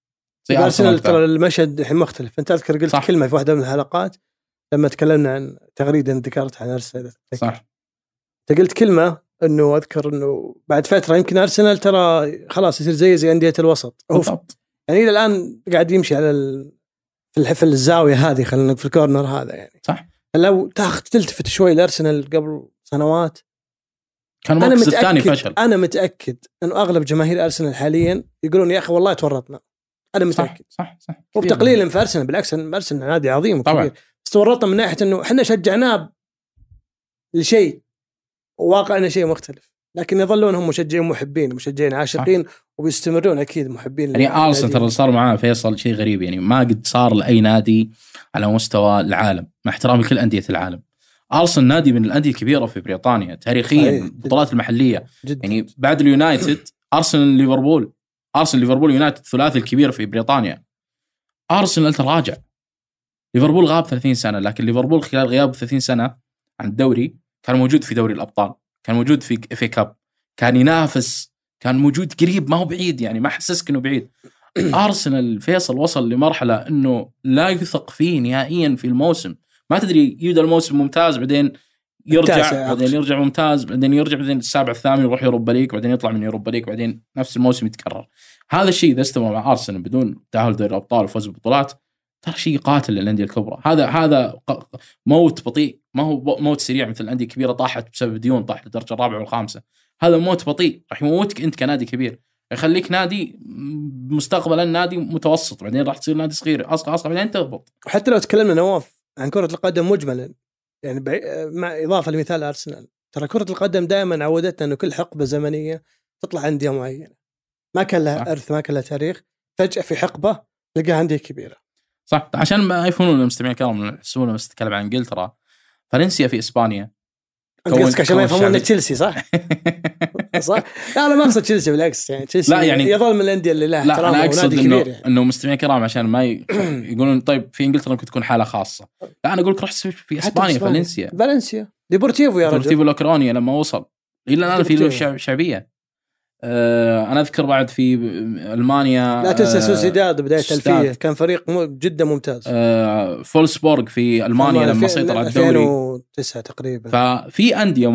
S3: ترى المشهد الحين مختلف. انت اذكر قلت صح. كلمه في واحده من الحلقات لما تكلمنا عن تغريده ذكرت عن ارسنال.
S2: صح.
S3: انت قلت كلمه انه اذكر انه بعد فتره يمكن ارسنال ترى خلاص يصير زي انديه الوسط.
S2: بالضبط.
S3: يعني الى الان قاعد يمشي على في الحفل الزاويه هذه، خلينا في الكورنر هذا يعني.
S2: صح.
S3: لو تلتفت شوي لارسنال قبل سنوات
S2: كان المركز الثاني فشل.
S3: انا متاكد انه اغلب جماهير ارسنال حاليا يقولون يا اخي والله تورطنا. انا متاكد.
S2: صح.
S3: وبتقليل في ارسنال، بالعكس ارسنال نادي عظيم وكبير، بس تورطنا من ناحيه انه احنا شجعناه لشيء وواقعنا شيء مختلف، لكن يظلون هم مشجعين عاشقين وبيستمرون اكيد محبين.
S2: يعني ارسنال ترى صار معاه فيصل شيء غريب، يعني ما قد صار لاي نادي على مستوى العالم مع احترامي لكل انديه العالم. ارسنال نادي من الانديه الكبيره في بريطانيا تاريخيا، البطولات المحليه جد. يعني بعد اليونايتد ارسنال ليفربول يونايتد الثلاثي الكبير في بريطانيا. ارسنال تراجع، ليفربول غاب 30 سنه، لكن ليفربول خلال غياب 30 سنه عن الدوري كان موجود في دوري الابطال، كان موجود في FA كاب، كان ينافس، كان موجود قريب ما هو بعيد، يعني ما حسسك انه بعيد. ارسنال فيصل وصل لمرحله انه لا يثق فيه نهائيا في الموسم، ما تدري يبدا الموسم ممتاز بعدين يرجع، بعدين يرجع ممتاز، بعدين يرجع، بعدين السابع الثامن يروح يوروبا ليج، بعدين يطلع من يوروبا ليج، بعدين نفس الموسم يتكرر. هذا الشيء اذا استمر مع ارسنال بدون تاهل دوري الابطال وفوز بالبطولات ترى شيء قاتل للانديه الكبرى. هذا موت بطيء، ما هو موت سريع مثل الانديه الكبيره طاحت بسبب ديون، طاحت للدرجه الرابعه والخامسه. هذا موت بطيء راح يموتك انت كنادي كبير، يخليك نادي مستقبلا نادي متوسط، بعدين راح تصير نادي صغير اصغر بعدين تهبط.
S3: وحتى لو تكلمنا نواف عن كره القدم مجملا، يعني مع اضافه لمثال ارسنال، ترى كره القدم دائما عودتنا انه كل حقبه زمنيه تطلع انديه معينه ما كان لها ارث، ما كان لها تاريخ، فجاه في حقبه تلقاها انديه كبيره.
S2: صح. عشان ما يفهمون المستمعين الكرام يحسبون بس نتكلم عن انجلترا، فالنسيا في اسبانيا
S3: قصدك عشان ما يفهمون تشيلسي صح؟ صح؟ لا ما اقصد تشيلسي، بالعكس يعني تشيلسي لا يعني يظل من الانديه اللي لها احترام.
S2: لا انا اقصد انه مستمعين كرام عشان ما يقولون طيب في انجلترا ممكن تكون حاله خاصه. لا انا اقول لك رح في اسبانيا فالنسيا
S3: ديبورتيفو يا رجل،
S2: ديبورتيفو لاكرونيا لما وصل الى الان في له شعبيه. انا اذكر بعد في المانيا
S3: لا تنسى سوسيداد بدايه الفيه كان فريق جدا ممتاز.
S2: فولسبورغ في المانيا لما سيطر على الدوري
S3: 2009 تقريبا.
S2: ففي انديه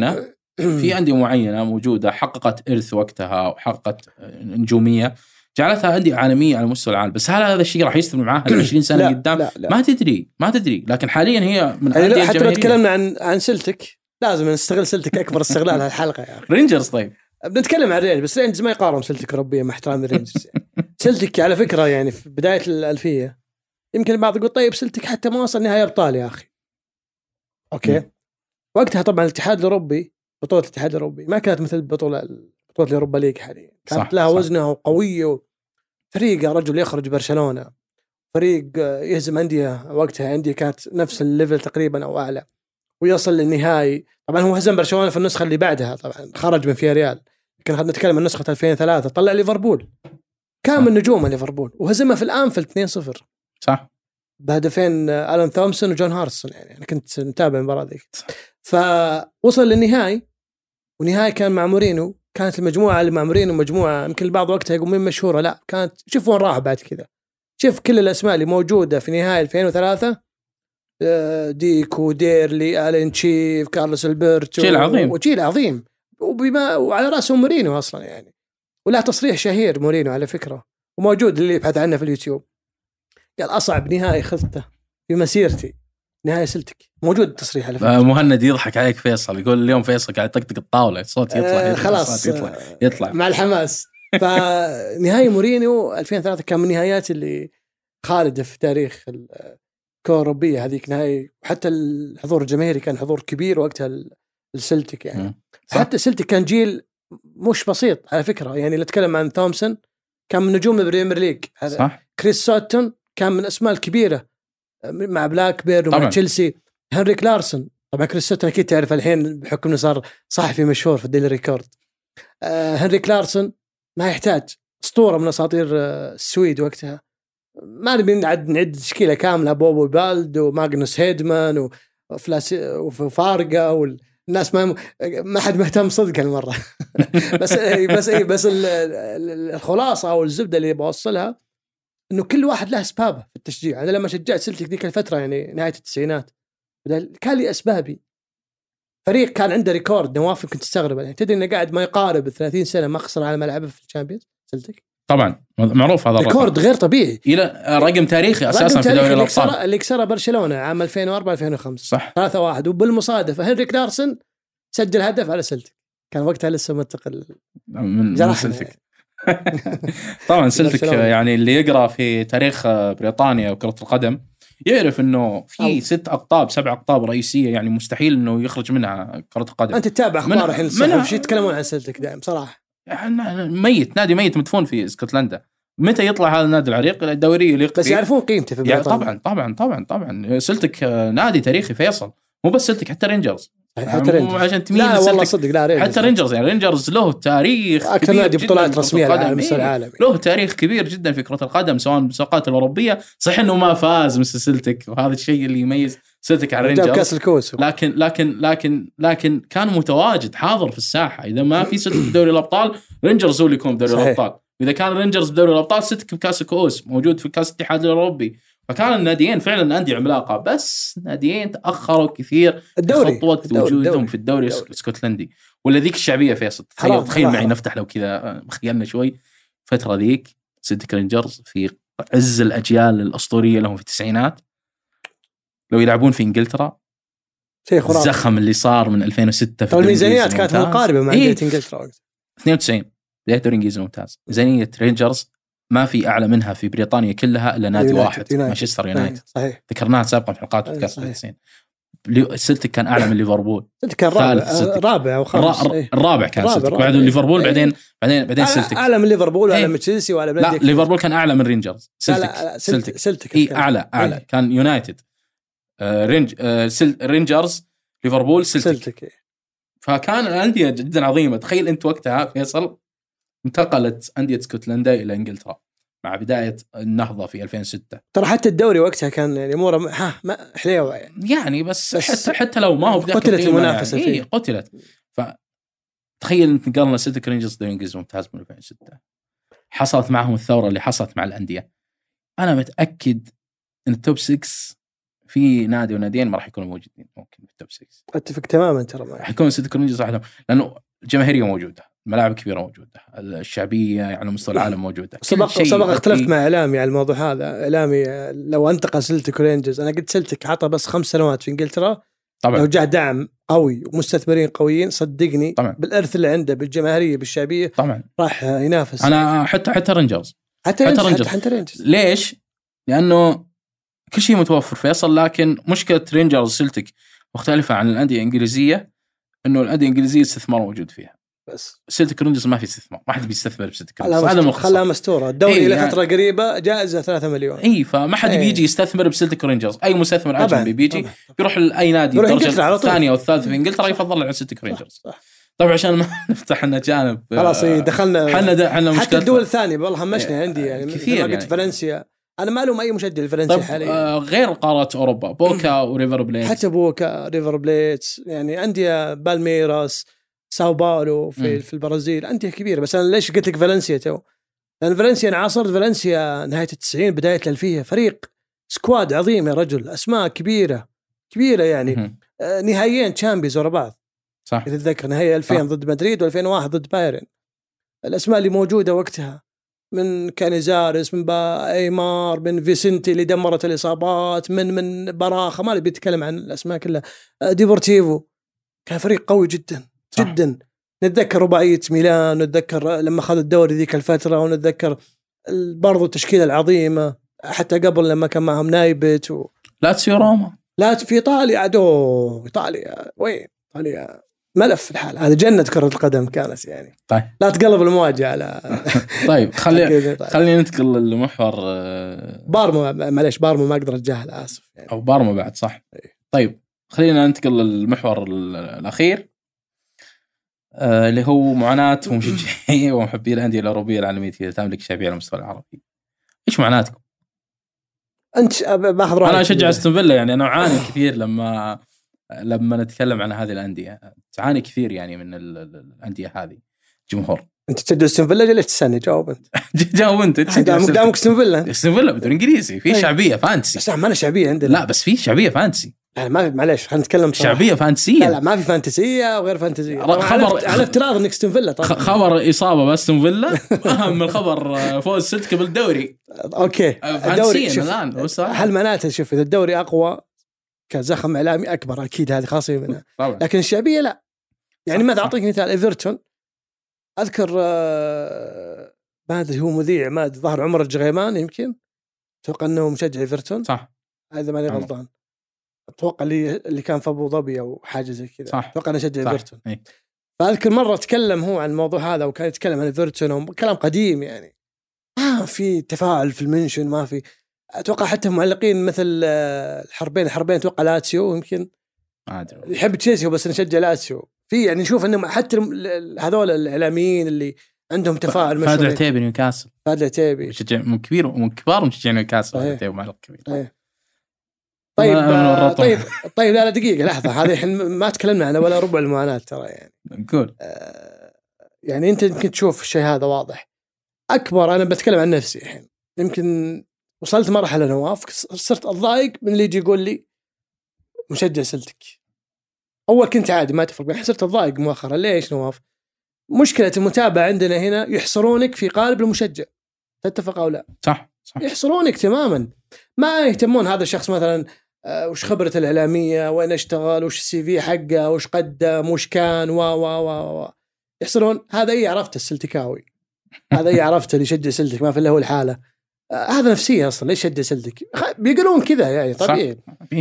S2: معينه موجوده حققت ارث وقتها وحققت نجوميه جعلتها انديه عالميه على مستوى العالم. بس هل هذا الشيء راح يستمر معاها 20 سنه قدام؟
S3: لا.
S2: ما تدري لكن حاليا هي من
S3: الانديه حتى لو تكلمنا عن سلتك لازم نستغل سلتك اكبر استغلال هالحلقه يا اخي.
S2: رينجرز طيب
S3: بنتكلم عن رينجرز، بس رينجرز ما يقارن سلتك أوروبية مع احترام الرينجرز يعني. سلتك على فكرة يعني في بداية الألفية يمكن البعض يقول طيب سلتك حتى ما وصل نهاية أبطال يا أخي. أوكي. وقتها طبعا الاتحاد الأوروبي، بطولة الاتحاد الأوروبي ما كانت مثل بطولة الأوروبا ليج حاليا، كانت لها وزنها وقوية. فريق يا رجل يخرج برشلونة، فريق يهزم أندية وقتها أندية كانت نفس الليفل تقريبا أو أعلى، ويصل للنهائي. طبعا هو هزم برشلونة في النسخة اللي بعدها، طبعا خرج من فياريال، لكن خلينا نتكلم عن نسخة 2003 طلع ليفربول كان من نجوم ليفربول وهزمها في الأنفيلد 2-0
S2: صح
S3: بهدفين آلان ثومسون وجون هارسون. يعني أنا كنت متابع المباراة ذيك. فوصل للنهائي، ونهائي كان مع مورينو. كانت المجموعة اللي مع مورينو مجموعة يمكن البعض وقتها يقول مين مشهورة، لا كانت شوف وين راح بعد كذا. شوف كل الأسماء اللي موجودة في نهائي 2003، ديكو، ديرلي، آلين شيف، كارلوس البرتو، جيل عظيم وعلى رأسه مورينو أصلا يعني. ولا تصريح شهير مورينو على فكرة وموجود اللي يبحث عنه في اليوتيوب، قال أصعب نهائي خذته في مسيرتي نهائي سلتك. موجود التصريح على فكرة.
S2: مهند يضحك عليك فيصل، يقول اليوم فيصل قاعد يطقطق الطاولة صوت يطلع
S3: خلاص
S2: يطلع
S3: مع الحماس. فنهائي مورينو 2003 كان من النهايات اللي خالدة في تاريخ الكرة الأوروبية هذيك نهائي، وحتى الحضور الجماهيري كان حضور كبير وقتها السلتك يعني. حتى السلتك كان جيل مش بسيط على فكرة يعني. نتكلم عن ثومسون كان من نجوم البريمير ليج، كريس سوتون كان من الأسماء الكبيرة مع بلاك بيرن ومع تشيلسي. هنري كلارسون طبعا كريس سوتن أكيد تعرف الحين بحكم إنه صار صحفي مشهور في الديلي ريكورد. هنري كلارسون ما يحتاج، أسطورة من أساطير السويد وقتها. ما نبي نعد تشكيلة كاملة، بوبو بالد وماغنوس هيدمان وفارقة والناس ما حد مهتم صدق هالمرة. بس الخلاصة أو الزبدة اللي بوصلها إنه كل واحد له أسبابه في التشجيع. أنا لما شجعت سلتك ذيك الفترة يعني نهاية التسعينات كان لي أسبابي. فريق كان عنده ريكورد نواف يمكن تستغرب يعني، تدري إنه قاعد ما يقارب 30 سنة ما خسر على ملعبه في الشامبيونز سلتك.
S2: طبعا معروف هذا
S3: ريكورد غير طبيعي،
S2: الى رقم تاريخي اساسا في دوري الابطال
S3: اللي كسره برشلونه عام 2004 2005
S2: صح
S3: 3-1. وبالمصادفه هنري كلارسن سجل هدف على سلتك، كان وقتها لسه منتقل
S2: من سلتك. طبعا سلتك يعني اللي يقرا في تاريخ بريطانيا وكرة القدم يعرف انه في 6 أقطاب 7 أقطاب رئيسيه، يعني مستحيل انه يخرج منها كرة القدم.
S3: انت تتابع اخبار الحين الصحف شو يتكلمون عن سلتك دائما صراحه؟
S2: ميت، نادي ميت مدفون في اسكتلندا. متى يطلع هذا النادي العريق الى الدوري اللي
S3: بس يعرفون قيمته في بريطانيا.
S2: طبعا سلتك نادي تاريخي فيصل، مو بس سلتك حتى رينجرز.
S3: حتى رينجرز
S2: عشان تميل
S3: لا والله صدق لا رينجرز.
S2: حتى رينجرز يعني رينجرز له تاريخ
S3: اكثر نادي بطولات رسميه على مستوى العالم،
S2: له تاريخ كبير جدا في كرة القدم سواء بالمسابقات الأوروبية. صحيح انه ما فاز مثل سلتك وهذا الشيء اللي يميز سلتك عن رينجرز،
S3: كاس الكوس،
S2: لكن كان متواجد حاضر في الساحة. اذا ما في سلتك بدوري الأبطال رينجرز هو اللي يكون بدوري الأبطال، واذا كان رينجرز بدوري الأبطال سلتك بكاس الكؤوس موجود في كاس الاتحاد الأوروبي. فكان الناديين فعلا أندية عملاقة، بس ناديين تأخروا كثير خطوة وجودهم في الدوري الاسكتلندي. ولا ذيك الشعبية فيصل، تخيل معي نفتح لو كذا خيالنا شوي فترة ذيك سلتك رينجرز في عز الأجيال الأسطورية لهم في التسعينات، لو يلعبون في إنجلترا الزخم اللي صار من 2006 في
S3: الميزانيات كانت مقاربة مع أندية إنجلترا.
S2: 92 بداية دوري إنجليزي ممتاز، ميزانية رينجرز ما في أعلى منها في بريطانيا كلها إلا نادي واحد، مانشستر يونايتد. ذكرناها سابقا في حلقات بودكاست 90. سلتك كان أعلى من ليفربول،
S3: كان رابع أو خامس.
S2: الرابع كان سلتك، بعد ليفربول بعدين سلتك
S3: أعلى من ليفربول وأعلى من تشيلسي وأعلى من
S2: لا ليفربول كان أعلى من رينجرز. سلتك أعلى كان يونايتد رينجرز ليفربول سلتك. فكان الأندية جدا عظيمة. تخيل أنت وقتها فيصل انتقلت أندية اسكتلندا إلى إنجلترا مع بداية النهضة في 2006.
S3: ترى حتى الدوري وقتها كان يعني أموره ما حليوة
S2: يعني بس حتى لو ما هو
S3: قتلت المنافسة
S2: يعني قتلت. فتخيل أنت نقلنا سلتك رينجرز دوري إنجليزي ممتاز من 2006، حصلت معهم الثورة اللي حصلت مع الأندية. أنا متأكد أن التوب 6 في نادي وناديين ما راح يكونوا موجودين ممكن في التوب 6.
S3: اتفق تماما، ترى
S2: راح يكون سلتك رينجرز واحدهم، لأنه الجماهيرية موجودة، الملاعب كبيرة موجودة، الشعبية على مستوى العالم موجودة.
S3: سبق اختلفت مع إعلامي على الموضوع هذا. إعلامي لو انتقل سلتك رينجرز، أنا قلت سلتك عطى بس 5 سنوات في إنجلترا طبعا، لو جاء دعم قوي ومستثمرين قويين صدقني طبعا. بالإرث اللي عنده بالجماهيرية بالشعبية طبعا راح ينافس.
S2: أنا حتى رينجرز حتى رينجرز ليش؟ لأنه كل شيء متوفر فيصل، لكن مشكلة رينجرز سلتك مختلفة عن الأندية الإنجليزية، إنه الأندية الإنجليزية استثمار موجود فيها، بس سلتك رينجرز ما في استثمار، ما حد بيستثمر بسلتك رينجرز. هذا مختصر،
S3: خلاها مستورة الدوري لفترة يعني قريبة جائزة 3 مليون.
S2: فما حد بيجي يستثمر بسلتك رينجرز. أي مستثمر أجنبي بيجي بيروح لأي نادي الدرجة الثانية أو الثالثة في إنجلترا يفضل على سلتك رينجرز. طبعا عشان ما نفتح لنا جانب
S3: خلاص دخلنا
S2: حنا
S3: حتى الدول الثانية والله همشنا عندي يعني
S2: كثير يعني.
S3: فرنسيا أنا ما لهم أي مشجع الفرنسي حاليا
S2: غير قارة أوروبا، بوكا وريفر بليت،
S3: حتى بوكا ريفر بليت يعني أندية بالميراس ساو باولو في البرازيل أندية كبيرة. بس أنا ليش قلت لك فالنسيا تو؟ لأن فالنسيا أنا عاصرت فالنسيا نهاية 90 بداية الألفية، فريق سكواد عظيم يا رجل، أسماء كبيرة يعني نهائيين تشامبيونز ورا بعض
S2: صح.
S3: إذا تذكر نهائي 2000 ضد مدريد و2001 ضد بايرن. الأسماء اللي موجودة وقتها من كانيزارس، من ايمار، من فيسنتي اللي دمرت الاصابات، من براخه، ما نبي نتكلم عن الاسماء كلها، ديبورتيفو، كان فريق قوي جدا صح. جدا. نتذكر رباعيه ميلان، نتذكر لما اخذ الدوري ذيك الفتره، ونتذكر برضو التشكيله العظيمه حتى قبل لما كان معهم نايبت
S2: لاتسيو روما.
S3: لا في ايطاليا ايطاليا وين ايطاليا ملف الحال، هذا جنة كرة القدم كانت يعني.
S2: طيب
S3: لا تقلب المواجهة على
S2: طيب خلينا ننتقل للمحور
S3: بارما. معليش بارما ما أقدر أتجاهل، آسف يعني.
S2: أو بارما بعد صح. طيب خلينا ننتقل للمحور الأخير اللي هو معاناة مشجعي ومحبي الأندية الأوروبية العالمية إذا تملك شعبية على المستوى العربي. إيش معاناتكم؟
S3: أنت باخذ رأيك.
S2: أنا أشجع أستون فيلا، يعني أنا أعاني كثير لما نتكلم عن هذه الأندية، تعاني كثير يعني من الأندية هذه جمهور.
S3: أنت تشجع أستون فيلا ليش تسألني؟ جاوب أنت.
S2: جاوب أنت.
S3: قدامك أستون فيلا.
S2: أستون فيلا بدون إنجليزي في شعبية فانتسي.
S3: بس ما أنا شعبية عندنا.
S2: لا بس في شعبية فانتسي.
S3: لا ما معليش خلينا نتكلم صراحة.
S2: شعبية فانتسية.
S3: لا ما في فانتسية وغير فانتسية.
S2: خبر
S3: على افتراض انك استون فيلا طبعا.
S2: خبر إصابة باستون فيلا أهم من خبر فوز سلتك بالدوري.
S3: اوكي
S2: الدوري الآن
S3: هل معناته شوف إذا الدوري أقوى كزخم إعلامي أكبر أكيد هذه خاصة منها، لكن الشعبية لا. يعني ما أعطيك مثال إيفرتون، أذكر ما أدري هو مذيع ما ظهر عمر الجغيمان يمكن، أتوقع أنه مشجع إيفرتون
S2: صح
S3: هذا ماني غلطان، أتوقع اللي كان في أبو ظبي أو حاجة زي كذا، أتوقع أنا شجع إيفرتون. فأذكر مرة تكلم هو عن الموضوع هذا وكان يتكلم عن إيفرتون وكلام قديم يعني ما في تفاعل في المنشن، ما في أتوقع حتى معلقين مثل الحربين أتوقع لاتسيو يمكن يحب تشيلسي بس نشجع لاتسيو في يعني نشوف إنه حتى هذول الإعلاميين اللي عندهم تفاعل
S2: فهد العتيبي نيوكاسل،
S3: فهد العتيبي
S2: مشجع من كبير ومن كبار مشجعين نيوكاسل، العتيبي معلق كبير.
S3: طيب لا دقيقة لحظة، هذه إحنا ما تكلمنا عنه ولا ربع المعاناة ترى يعني.
S2: نقول
S3: يعني أنت يمكن تشوف الشيء هذا واضح أكبر. أنا بتكلم عن نفسي الحين، يمكن وصلت مرحلة نواف صرت أضايق من اللي يجي يقول لي مشجع سلتك. أول كنت عادي ما تفرق، صرت أضايق مؤخرا. ليش نواف؟ مشكلة المتابعة عندنا هنا يحصرونك في قالب المشجع، تتفق أو لا؟
S2: صح.
S3: يحصرونك تماما، ما يهتمون هذا الشخص مثلا وش خبرته الإعلامية، وين اشتغل، وش السي في حقه، وش قدم، وش كان و يحصرون هذا إيه عرفت السلتكاوي، هذا إيه عرفت اللي يشجع سلتك ما في إلا هو الحالة. هذا نفسية أصلا، ليش يشجع سلتك؟ بيقولون كذا يعني طبيعي.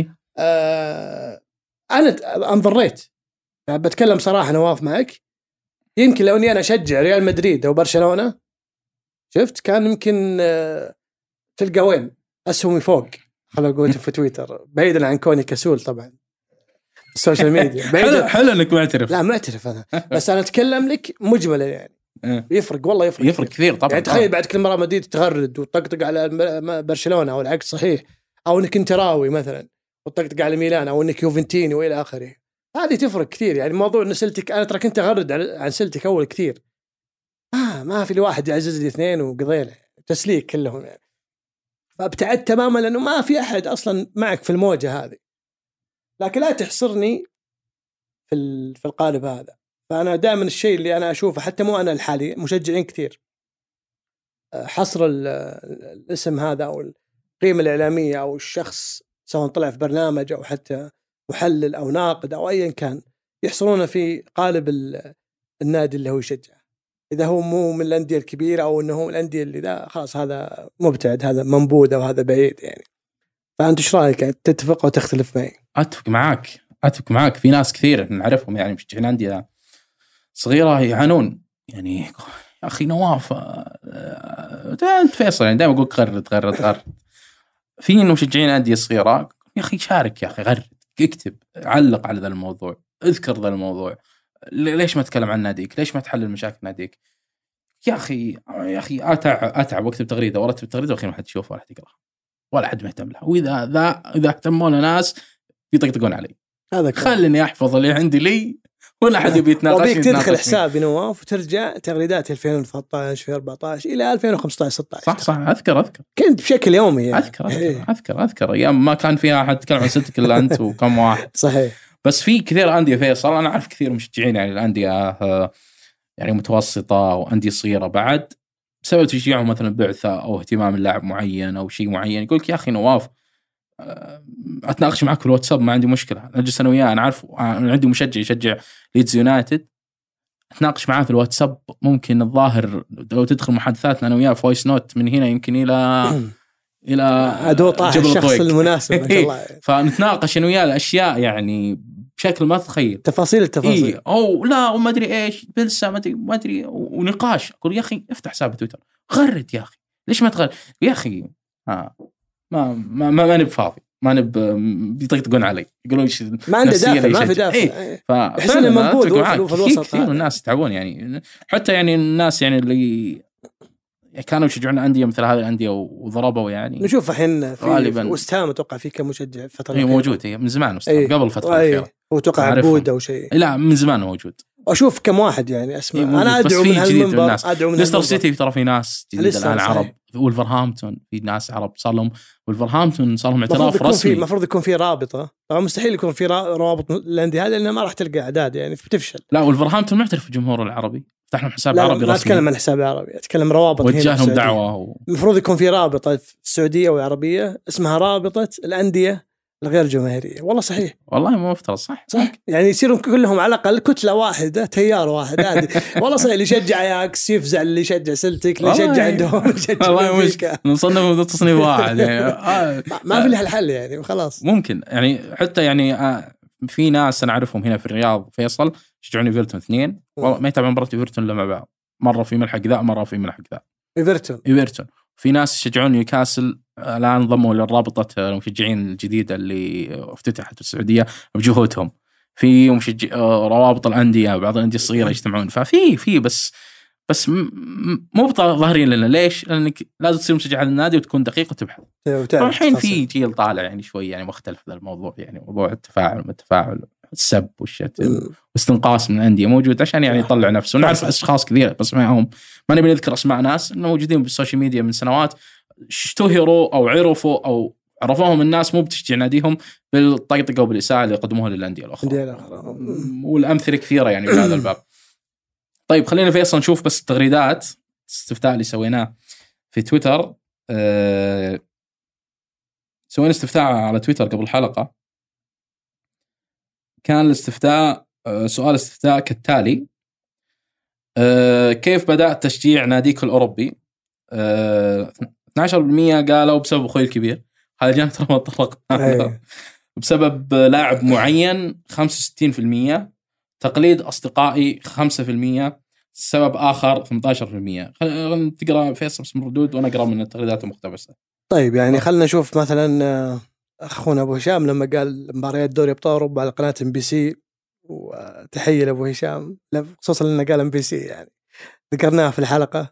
S3: أنا انضريت يعني، بتكلم صراحة نواف معك. يمكن لو أني أنا أشجع ريال مدريد أو برشلونة شفت كان يمكن تلقى وين أسهمي فوق، خلوا قوتي في تويتر بعيدا عن كوني كسول طبعا السوشيال ميديا.
S2: حلو انك معترف.
S3: لا معترف انا بس انا اتكلم لك مجملا يعني. يفرق والله يفرق
S2: كثير طبعا.
S3: يعني تخيل بعد كل مره مدريد تغرد وتطقطق على برشلونه او العكس صحيح، او انك انت راوي مثلا وتطقطق على ميلان، او انك يوفنتيني والى اخره، هذه تفرق كثير. يعني موضوع ان سلتك انا ترى كنت اغرد عن سلتك اول كثير، ما في واحد يعزز لي اثنين وقضينا تسليك كلهم يعني. فابتعدت تماما لأنه ما في أحد أصلا معك في الموجة هذه. لكن لا تحصرني في القالب هذا. فأنا دائما الشيء اللي أنا أشوفه حتى مو أنا الحالي، مشجعين كثير حصر الاسم هذا أو القيمة الإعلامية أو الشخص سواء طلع في برنامج أو حتى محلل أو ناقد أو أيا كان، يحصرونه في قالب النادي اللي هو يشجعه. إذا هو مو من الأندية الكبيرة أو إنه هو الأندية اللي ذا خلاص هذا مبتعد، هذا منبوذ أو هذا بعيد يعني. فأنت إيش رأيك؟ تتفق أو تختلف معي؟
S2: أتفق معك. في ناس كثير نعرفهم يعني مشجعين أندية صغيرة يعانون يعني. يا أخي نواف أنت فيصل يعني دائما أقول غرد. في مشجعين أندية صغيرة يا أخي شارك، يا أخي غرد، اكتب، علق على ذا الموضوع، اذكر ذا الموضوع. ليش ما تتكلم عن ناديك؟ ليش ما تحلل مشاكل ناديك؟ يا أخي أتعب واكتب تغريدة ورتب تغريدة وأخيرا ما حد يشوفها ولا حد يقرأها ولا حد مهتم لها. وإذا اهتموا ناس يطقطقون علي، خلني أحفظ اللي عندي لي ولا حد يبي يتناقش.
S3: وبيك تدخل حسابي نواف وترجع تغريدات 2013 2014 إلى 2015 16.
S2: صح أذكر
S3: كنت بشكل يومي يعني.
S2: أذكر أيام ما كان فيها أحد يتكلم عن ستك إلا أنت وكم واحد.
S3: صحيح.
S2: بس في كثير أندية فيصل، أنا أعرف كثير مشجعين يعني الأندية يعني متوسطة وأندية صغيرة بعد بسبب تشجيعهم مثلا بعثة أو اهتمام اللاعب معين أو شيء معين، يقولك يا أخي نواف أتناقش معك في الواتساب ما عندي مشكلة، نجلس أنا وياه، أنا عارف أنا عندي مشجع يشجع ليدز يونايتد أتناقش معاه في الواتساب، ممكن الظاهر لو تدخل محادثاتنا أنا وياه فويس نوت من هنا يمكن إلى
S3: جبل الشخص المناسب ما شاء الله.
S2: فنتناقش أنا وياه الأشياء يعني بشكل ما تتخيل،
S3: تفاصيل
S2: إيه او لا وما ادري ايش بلسه ما ادري ونقاش. اقول يا اخي افتح حساب تويتر غرد يا اخي، ليش ما تغرد يا اخي؟ ما نب فاضي، ما نب بيطقطقون علي يقولون ايش
S3: ما عنده دافع، ما في دافع.
S2: إيه.
S3: فاحس انه موجود في الوسط.
S2: كثير من الناس يتعبون يعني، حتى يعني الناس يعني اللي كانوا يشجعون أندية مثل هذه الأندية وضربوا يعني.
S3: نشوف الحين في وستهام اتوقع في كم مشجع فترة
S2: موجود، هي من زمان وستهام قبل فترة الأخيرة.
S3: وتوقع عبود او شيء،
S2: لا من زمان موجود.
S3: واشوف كم واحد يعني اسماء انا ادعو من هالمنبر، ادعو من
S2: ليستر سيتي ترى في ناس جديده الان عرب، وولفرهامبتون في ناس عرب صار لهم، وولفرهامبتون صار لهم اعتراف رسمي.
S3: المفروض يكون في رابطه، طبعا مستحيل يكون في روابط الانديه هذه لانها ما راح تلقى اعداد يعني بتفشل.
S2: لا وولفرهامبتون معترف بالجمهور العربي، فتح لهم حساب عربي رسمي.
S3: لا اتكلم عن حساب عربي، اتكلم روابط.
S2: وجه لهم دعوه
S3: المفروض يكون في رابطه في السعوديه والعربيه اسمها رابطه الانديه الغير جماهيريه. والله صحيح،
S2: والله مو مفترض. صح
S3: يعني يصيرون كلهم على الاقل كتله واحده، تيار واحد عادي. والله صحيح، اللي يشجع اياكس يفزع اللي يشجع سلتك، اللي يشجع عندهم يشجع.
S2: والله مش نصنف تصنيف واحد يعني.
S3: ما في له الحل يعني، وخلاص.
S2: ممكن يعني حتى يعني في ناس انا اعرفهم هنا في الرياض، فيصل يشجعون ايفرتون اثنين، والله ما يتابعون مباراه ايفرتون الا مع بعض، مره في ملحق ذا مره في ملحق ذا. ايفرتون في ناس يشجعون نيوكاسل، الآن انضموا للرابطة المشجعين الجديدة اللي افتتحت في السعودية بجهودهم. في روابط الأندية، بعض الأندية الصغيرة يجتمعون، ففي بس مو ظاهرين لنا. ليش؟ لأنك لازم تصير مشجع هذا النادي وتكون دقيق وتبحث. الحين في جيل طالع يعني شوي يعني مختلف ذا الموضوع، يعني موضوع التفاعل السب والشتم واستنقاص من الأندية موجود عشان يعني يطلع نفسه. ونعرف أشخاص كثير بسمعهم، ما نبي نذكر أسماء ناس إنه موجودين بالسوشيال ميديا من سنوات، اشتهروا أو عرفوا أو عرفوهم الناس مو بتشجيع ناديهم بالطقطقة وبالإساءة اللي يقدموها للأندية الأخرى. والأمثلة كثيرة يعني من هذا الباب. طيب خلينا فيصل نشوف بس التغريدات استفتاء اللي سويناه في تويتر. سوينا استفتاء على تويتر قبل الحلقة. كان الاستفتاء سؤال استفتاء كالتالي: كيف بدأت تشجيع ناديك الأوروبي؟ 12% قالوا بسبب أخوي الكبير، هذا جانب ترى مطلق. بسبب لاعب معين 65%، تقليد أصدقائي 5%، سبب آخر 18%. خلينا تقرأ فيصل باسم الردود وأنا أقرأ من التغريدات المقتبسة.
S3: طيب يعني خلنا نشوف مثلا أخونا أبو هشام لما قال مباريات دوري أبطال أوروبا على قناة MBC، وتحية لأبو هشام خصوصا لأنه قال MBC يعني ذكرناه في الحلقة.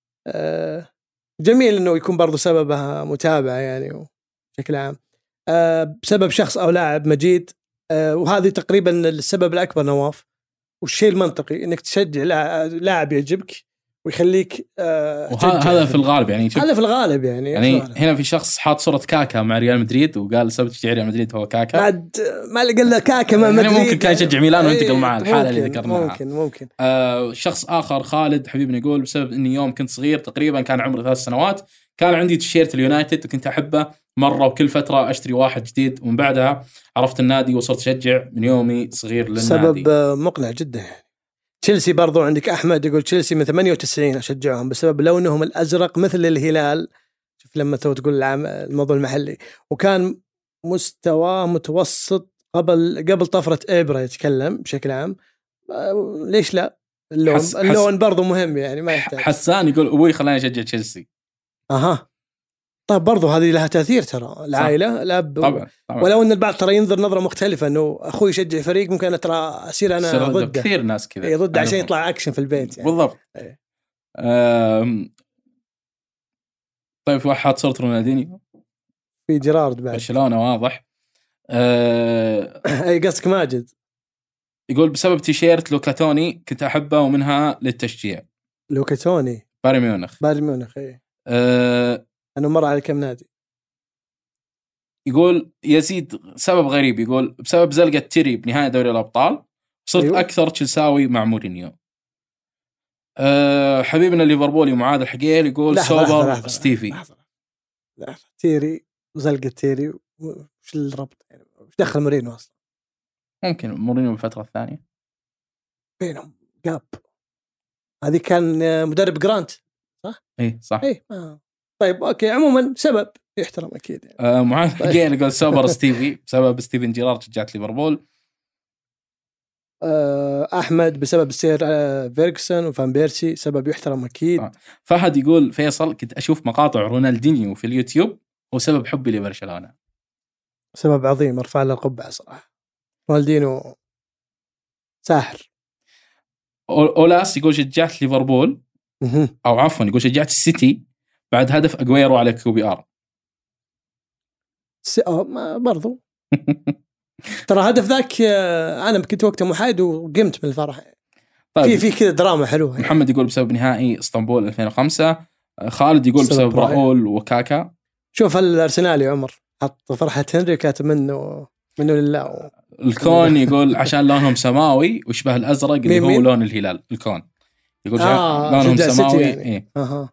S3: جميل إنه يكون برضو سببها متابعة يعني بشكل عام، بسبب شخص أو لاعب مجيد. وهذه تقريبا السبب الأكبر نواف، والشيء المنطقي إنك تشجع لاعب يعجبك ويخليك
S2: هذا في الغالب يعني
S3: هذا في الغالب يعني
S2: هنا في شخص حاط صورة كاكا مع ريال مدريد وقال سبب تشجيع ريال مدريد هو كاكا.
S3: ما اللي قال له كاكا مع مدريد
S2: يعني ممكن كان يشجع ميلان وينتقل مع الحالة اللي ذكرناها.
S3: ممكن.
S2: شخص آخر خالد حبيبنا يقول بسبب إني يوم كنت صغير تقريبا كان عمري 3 سنوات كان عندي تيشيرت اليونايتد وكنت أحبه مرة، وكل فترة أشتري واحد جديد، ومن بعدها عرفت النادي وصرت أشجع من يومي صغير للنادي.
S3: سبب مقنع جدا. تشيلسي برضو عندك أحمد يقول تشيلسي من 98 أشجعهم بسبب لونهم الأزرق مثل الهلال. شوف لما تقول الموضوع المحلي، وكان مستوى متوسط قبل طفرة إبرة يتكلم بشكل عام. ليش لا؟ اللون برضو مهم يعني ما يحتاج.
S2: حسان يقول أبوي خلاني أشجع تشيلسي.
S3: طيب برضو هذه لها تأثير ترى، العائلة الأب
S2: طبعا.
S3: ولو أن البعض ترى ينظر نظرة مختلفة إنه أخوي يشجع فريق ممكن ترى أصير أنا ضده.
S2: كثير ناس كذا
S3: ضده عشان يطلع أكشن في البيت يعني.
S2: بالضبط. طيب في واحد صورة رونالدينيو
S3: في جيرارد بعد
S2: برشلونة واضح.
S3: أي قصدك ماجد
S2: يقول بسبب تيشيرت لوكاتوني كنت أحبه ومنها للتشجيع.
S3: لوكاتوني
S2: بايرن ميونخ
S3: أنه مر على كم نادي.
S2: يقول يزيد سبب غريب، يقول بسبب زلقة تيري بنهاية دوري الأبطال صرت أكثر تشيلساوي مع مورينيو. حبيبنا ليفربولي معاذ الحقيل يقول سوبر ستيفي.
S3: لحظة. تيري وزلقة تيري وش الربط يعني؟ وش دخل مورينيو أصلا؟
S2: ممكن مورينيو بالفترة الثانية
S3: بينهم جاب. هذه كان مدرب جرانت صح؟
S2: إيه صح.
S3: طيب أوكي، عموما سبب يحترم أكيد يعني.
S2: معاذ الحقيل يقول سوبر ستيفي بسبب ستيفن جيرارد شجعت ليفربول.
S3: أحمد بسبب سير فيرغسون وفان بيرسي، سبب يحترم أكيد.
S2: فهد يقول فيصل كنت أشوف مقاطع رونالدينيو في اليوتيوب وسبب حبي لبرشلونة.
S3: سبب عظيم، ارفع له القبعة صراحة. رونالدينيو ساحر.
S2: أولاس يقول شجعت ليفربول أو عفوا يقول شجعت السيتي بعد هدف أجويرو على QPR.
S3: برضو ترى هدف ذاك أنا كنت وقتها محايد وقمت من الفرح. طيب في كذا دراما حلوة يعني.
S2: محمد يقول بسبب نهائي اسطنبول 2005. خالد يقول بسبب راؤول وكاكا.
S3: شوف الأرسنال يا عمر حط فرحة هنري كاتب منه لله.
S2: الكون يقول عشان لونهم سماوي ويشبه الأزرق اللي هو لون الهلال. الكون يقول لونهم سماوي يعني.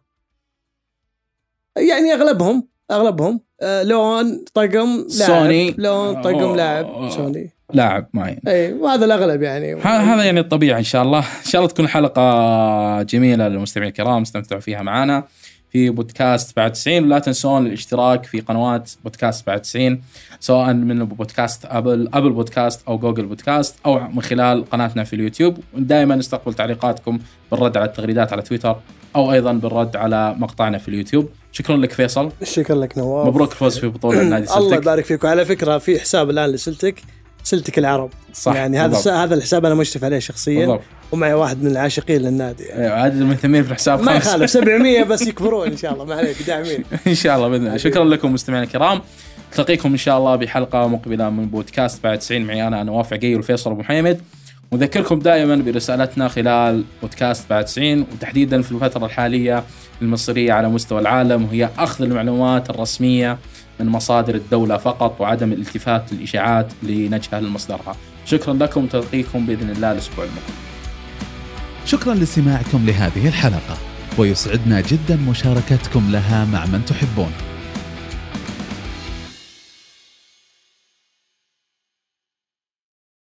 S3: يعني أغلبهم لون طقم
S2: سوني
S3: لاعب، لون طقم لاعب سوني
S2: لاعب معين.
S3: اي وهذا الاغلب يعني.
S2: هذا يعني الطبيعي. ان شاء الله تكون حلقه جميله للمستمعين الكرام، استمتعوا فيها معنا في بودكاست بعد 90. لا تنسون الاشتراك في قنوات بودكاست بعد 90 سواء من بودكاست ابل بودكاست او جوجل بودكاست او من خلال قناتنا في اليوتيوب. دائما نستقبل تعليقاتكم بالرد على التغريدات على تويتر او ايضا بالرد على مقطعنا في اليوتيوب. شكرا لك فيصل.
S3: شكرا لك نواف.
S2: مبروك الفوز في بطولة النادي سلتك.
S3: الله يبارك فيك. وعلى فكرة في حساب الآن لسلتك العرب
S2: صح.
S3: يعني هذا الحساب أنا مشرف عليه شخصيا بالضبط. ومعي واحد من العاشقين للنادي يعني.
S2: عدد المنتمين في الحساب
S3: ما يخالف 700 بس يكبرون إن شاء الله. ما عليك داعمين
S2: إن شاء الله بإذن الله. شكرا لكم مستمعين الكرام، نلتقيكم إن شاء الله بحلقة مقبلة من بودكاست بعد 90 معي أنا نواف عقيل وفيصل أبو محمد. ونذكركم دائما برسالتنا خلال بودكاست بعد 90 وتحديدا في الفترة الحالية المصرية على مستوى العالم، وهي أخذ المعلومات الرسمية من مصادر الدولة فقط وعدم الالتفات للإشاعات لنجهل مصدرها. شكرا لكم، تلقيكم بإذن الله الأسبوع المقبل.
S1: شكرا لاستماعكم لهذه الحلقة، ويسعدنا جدا مشاركتكم لها مع من تحبون.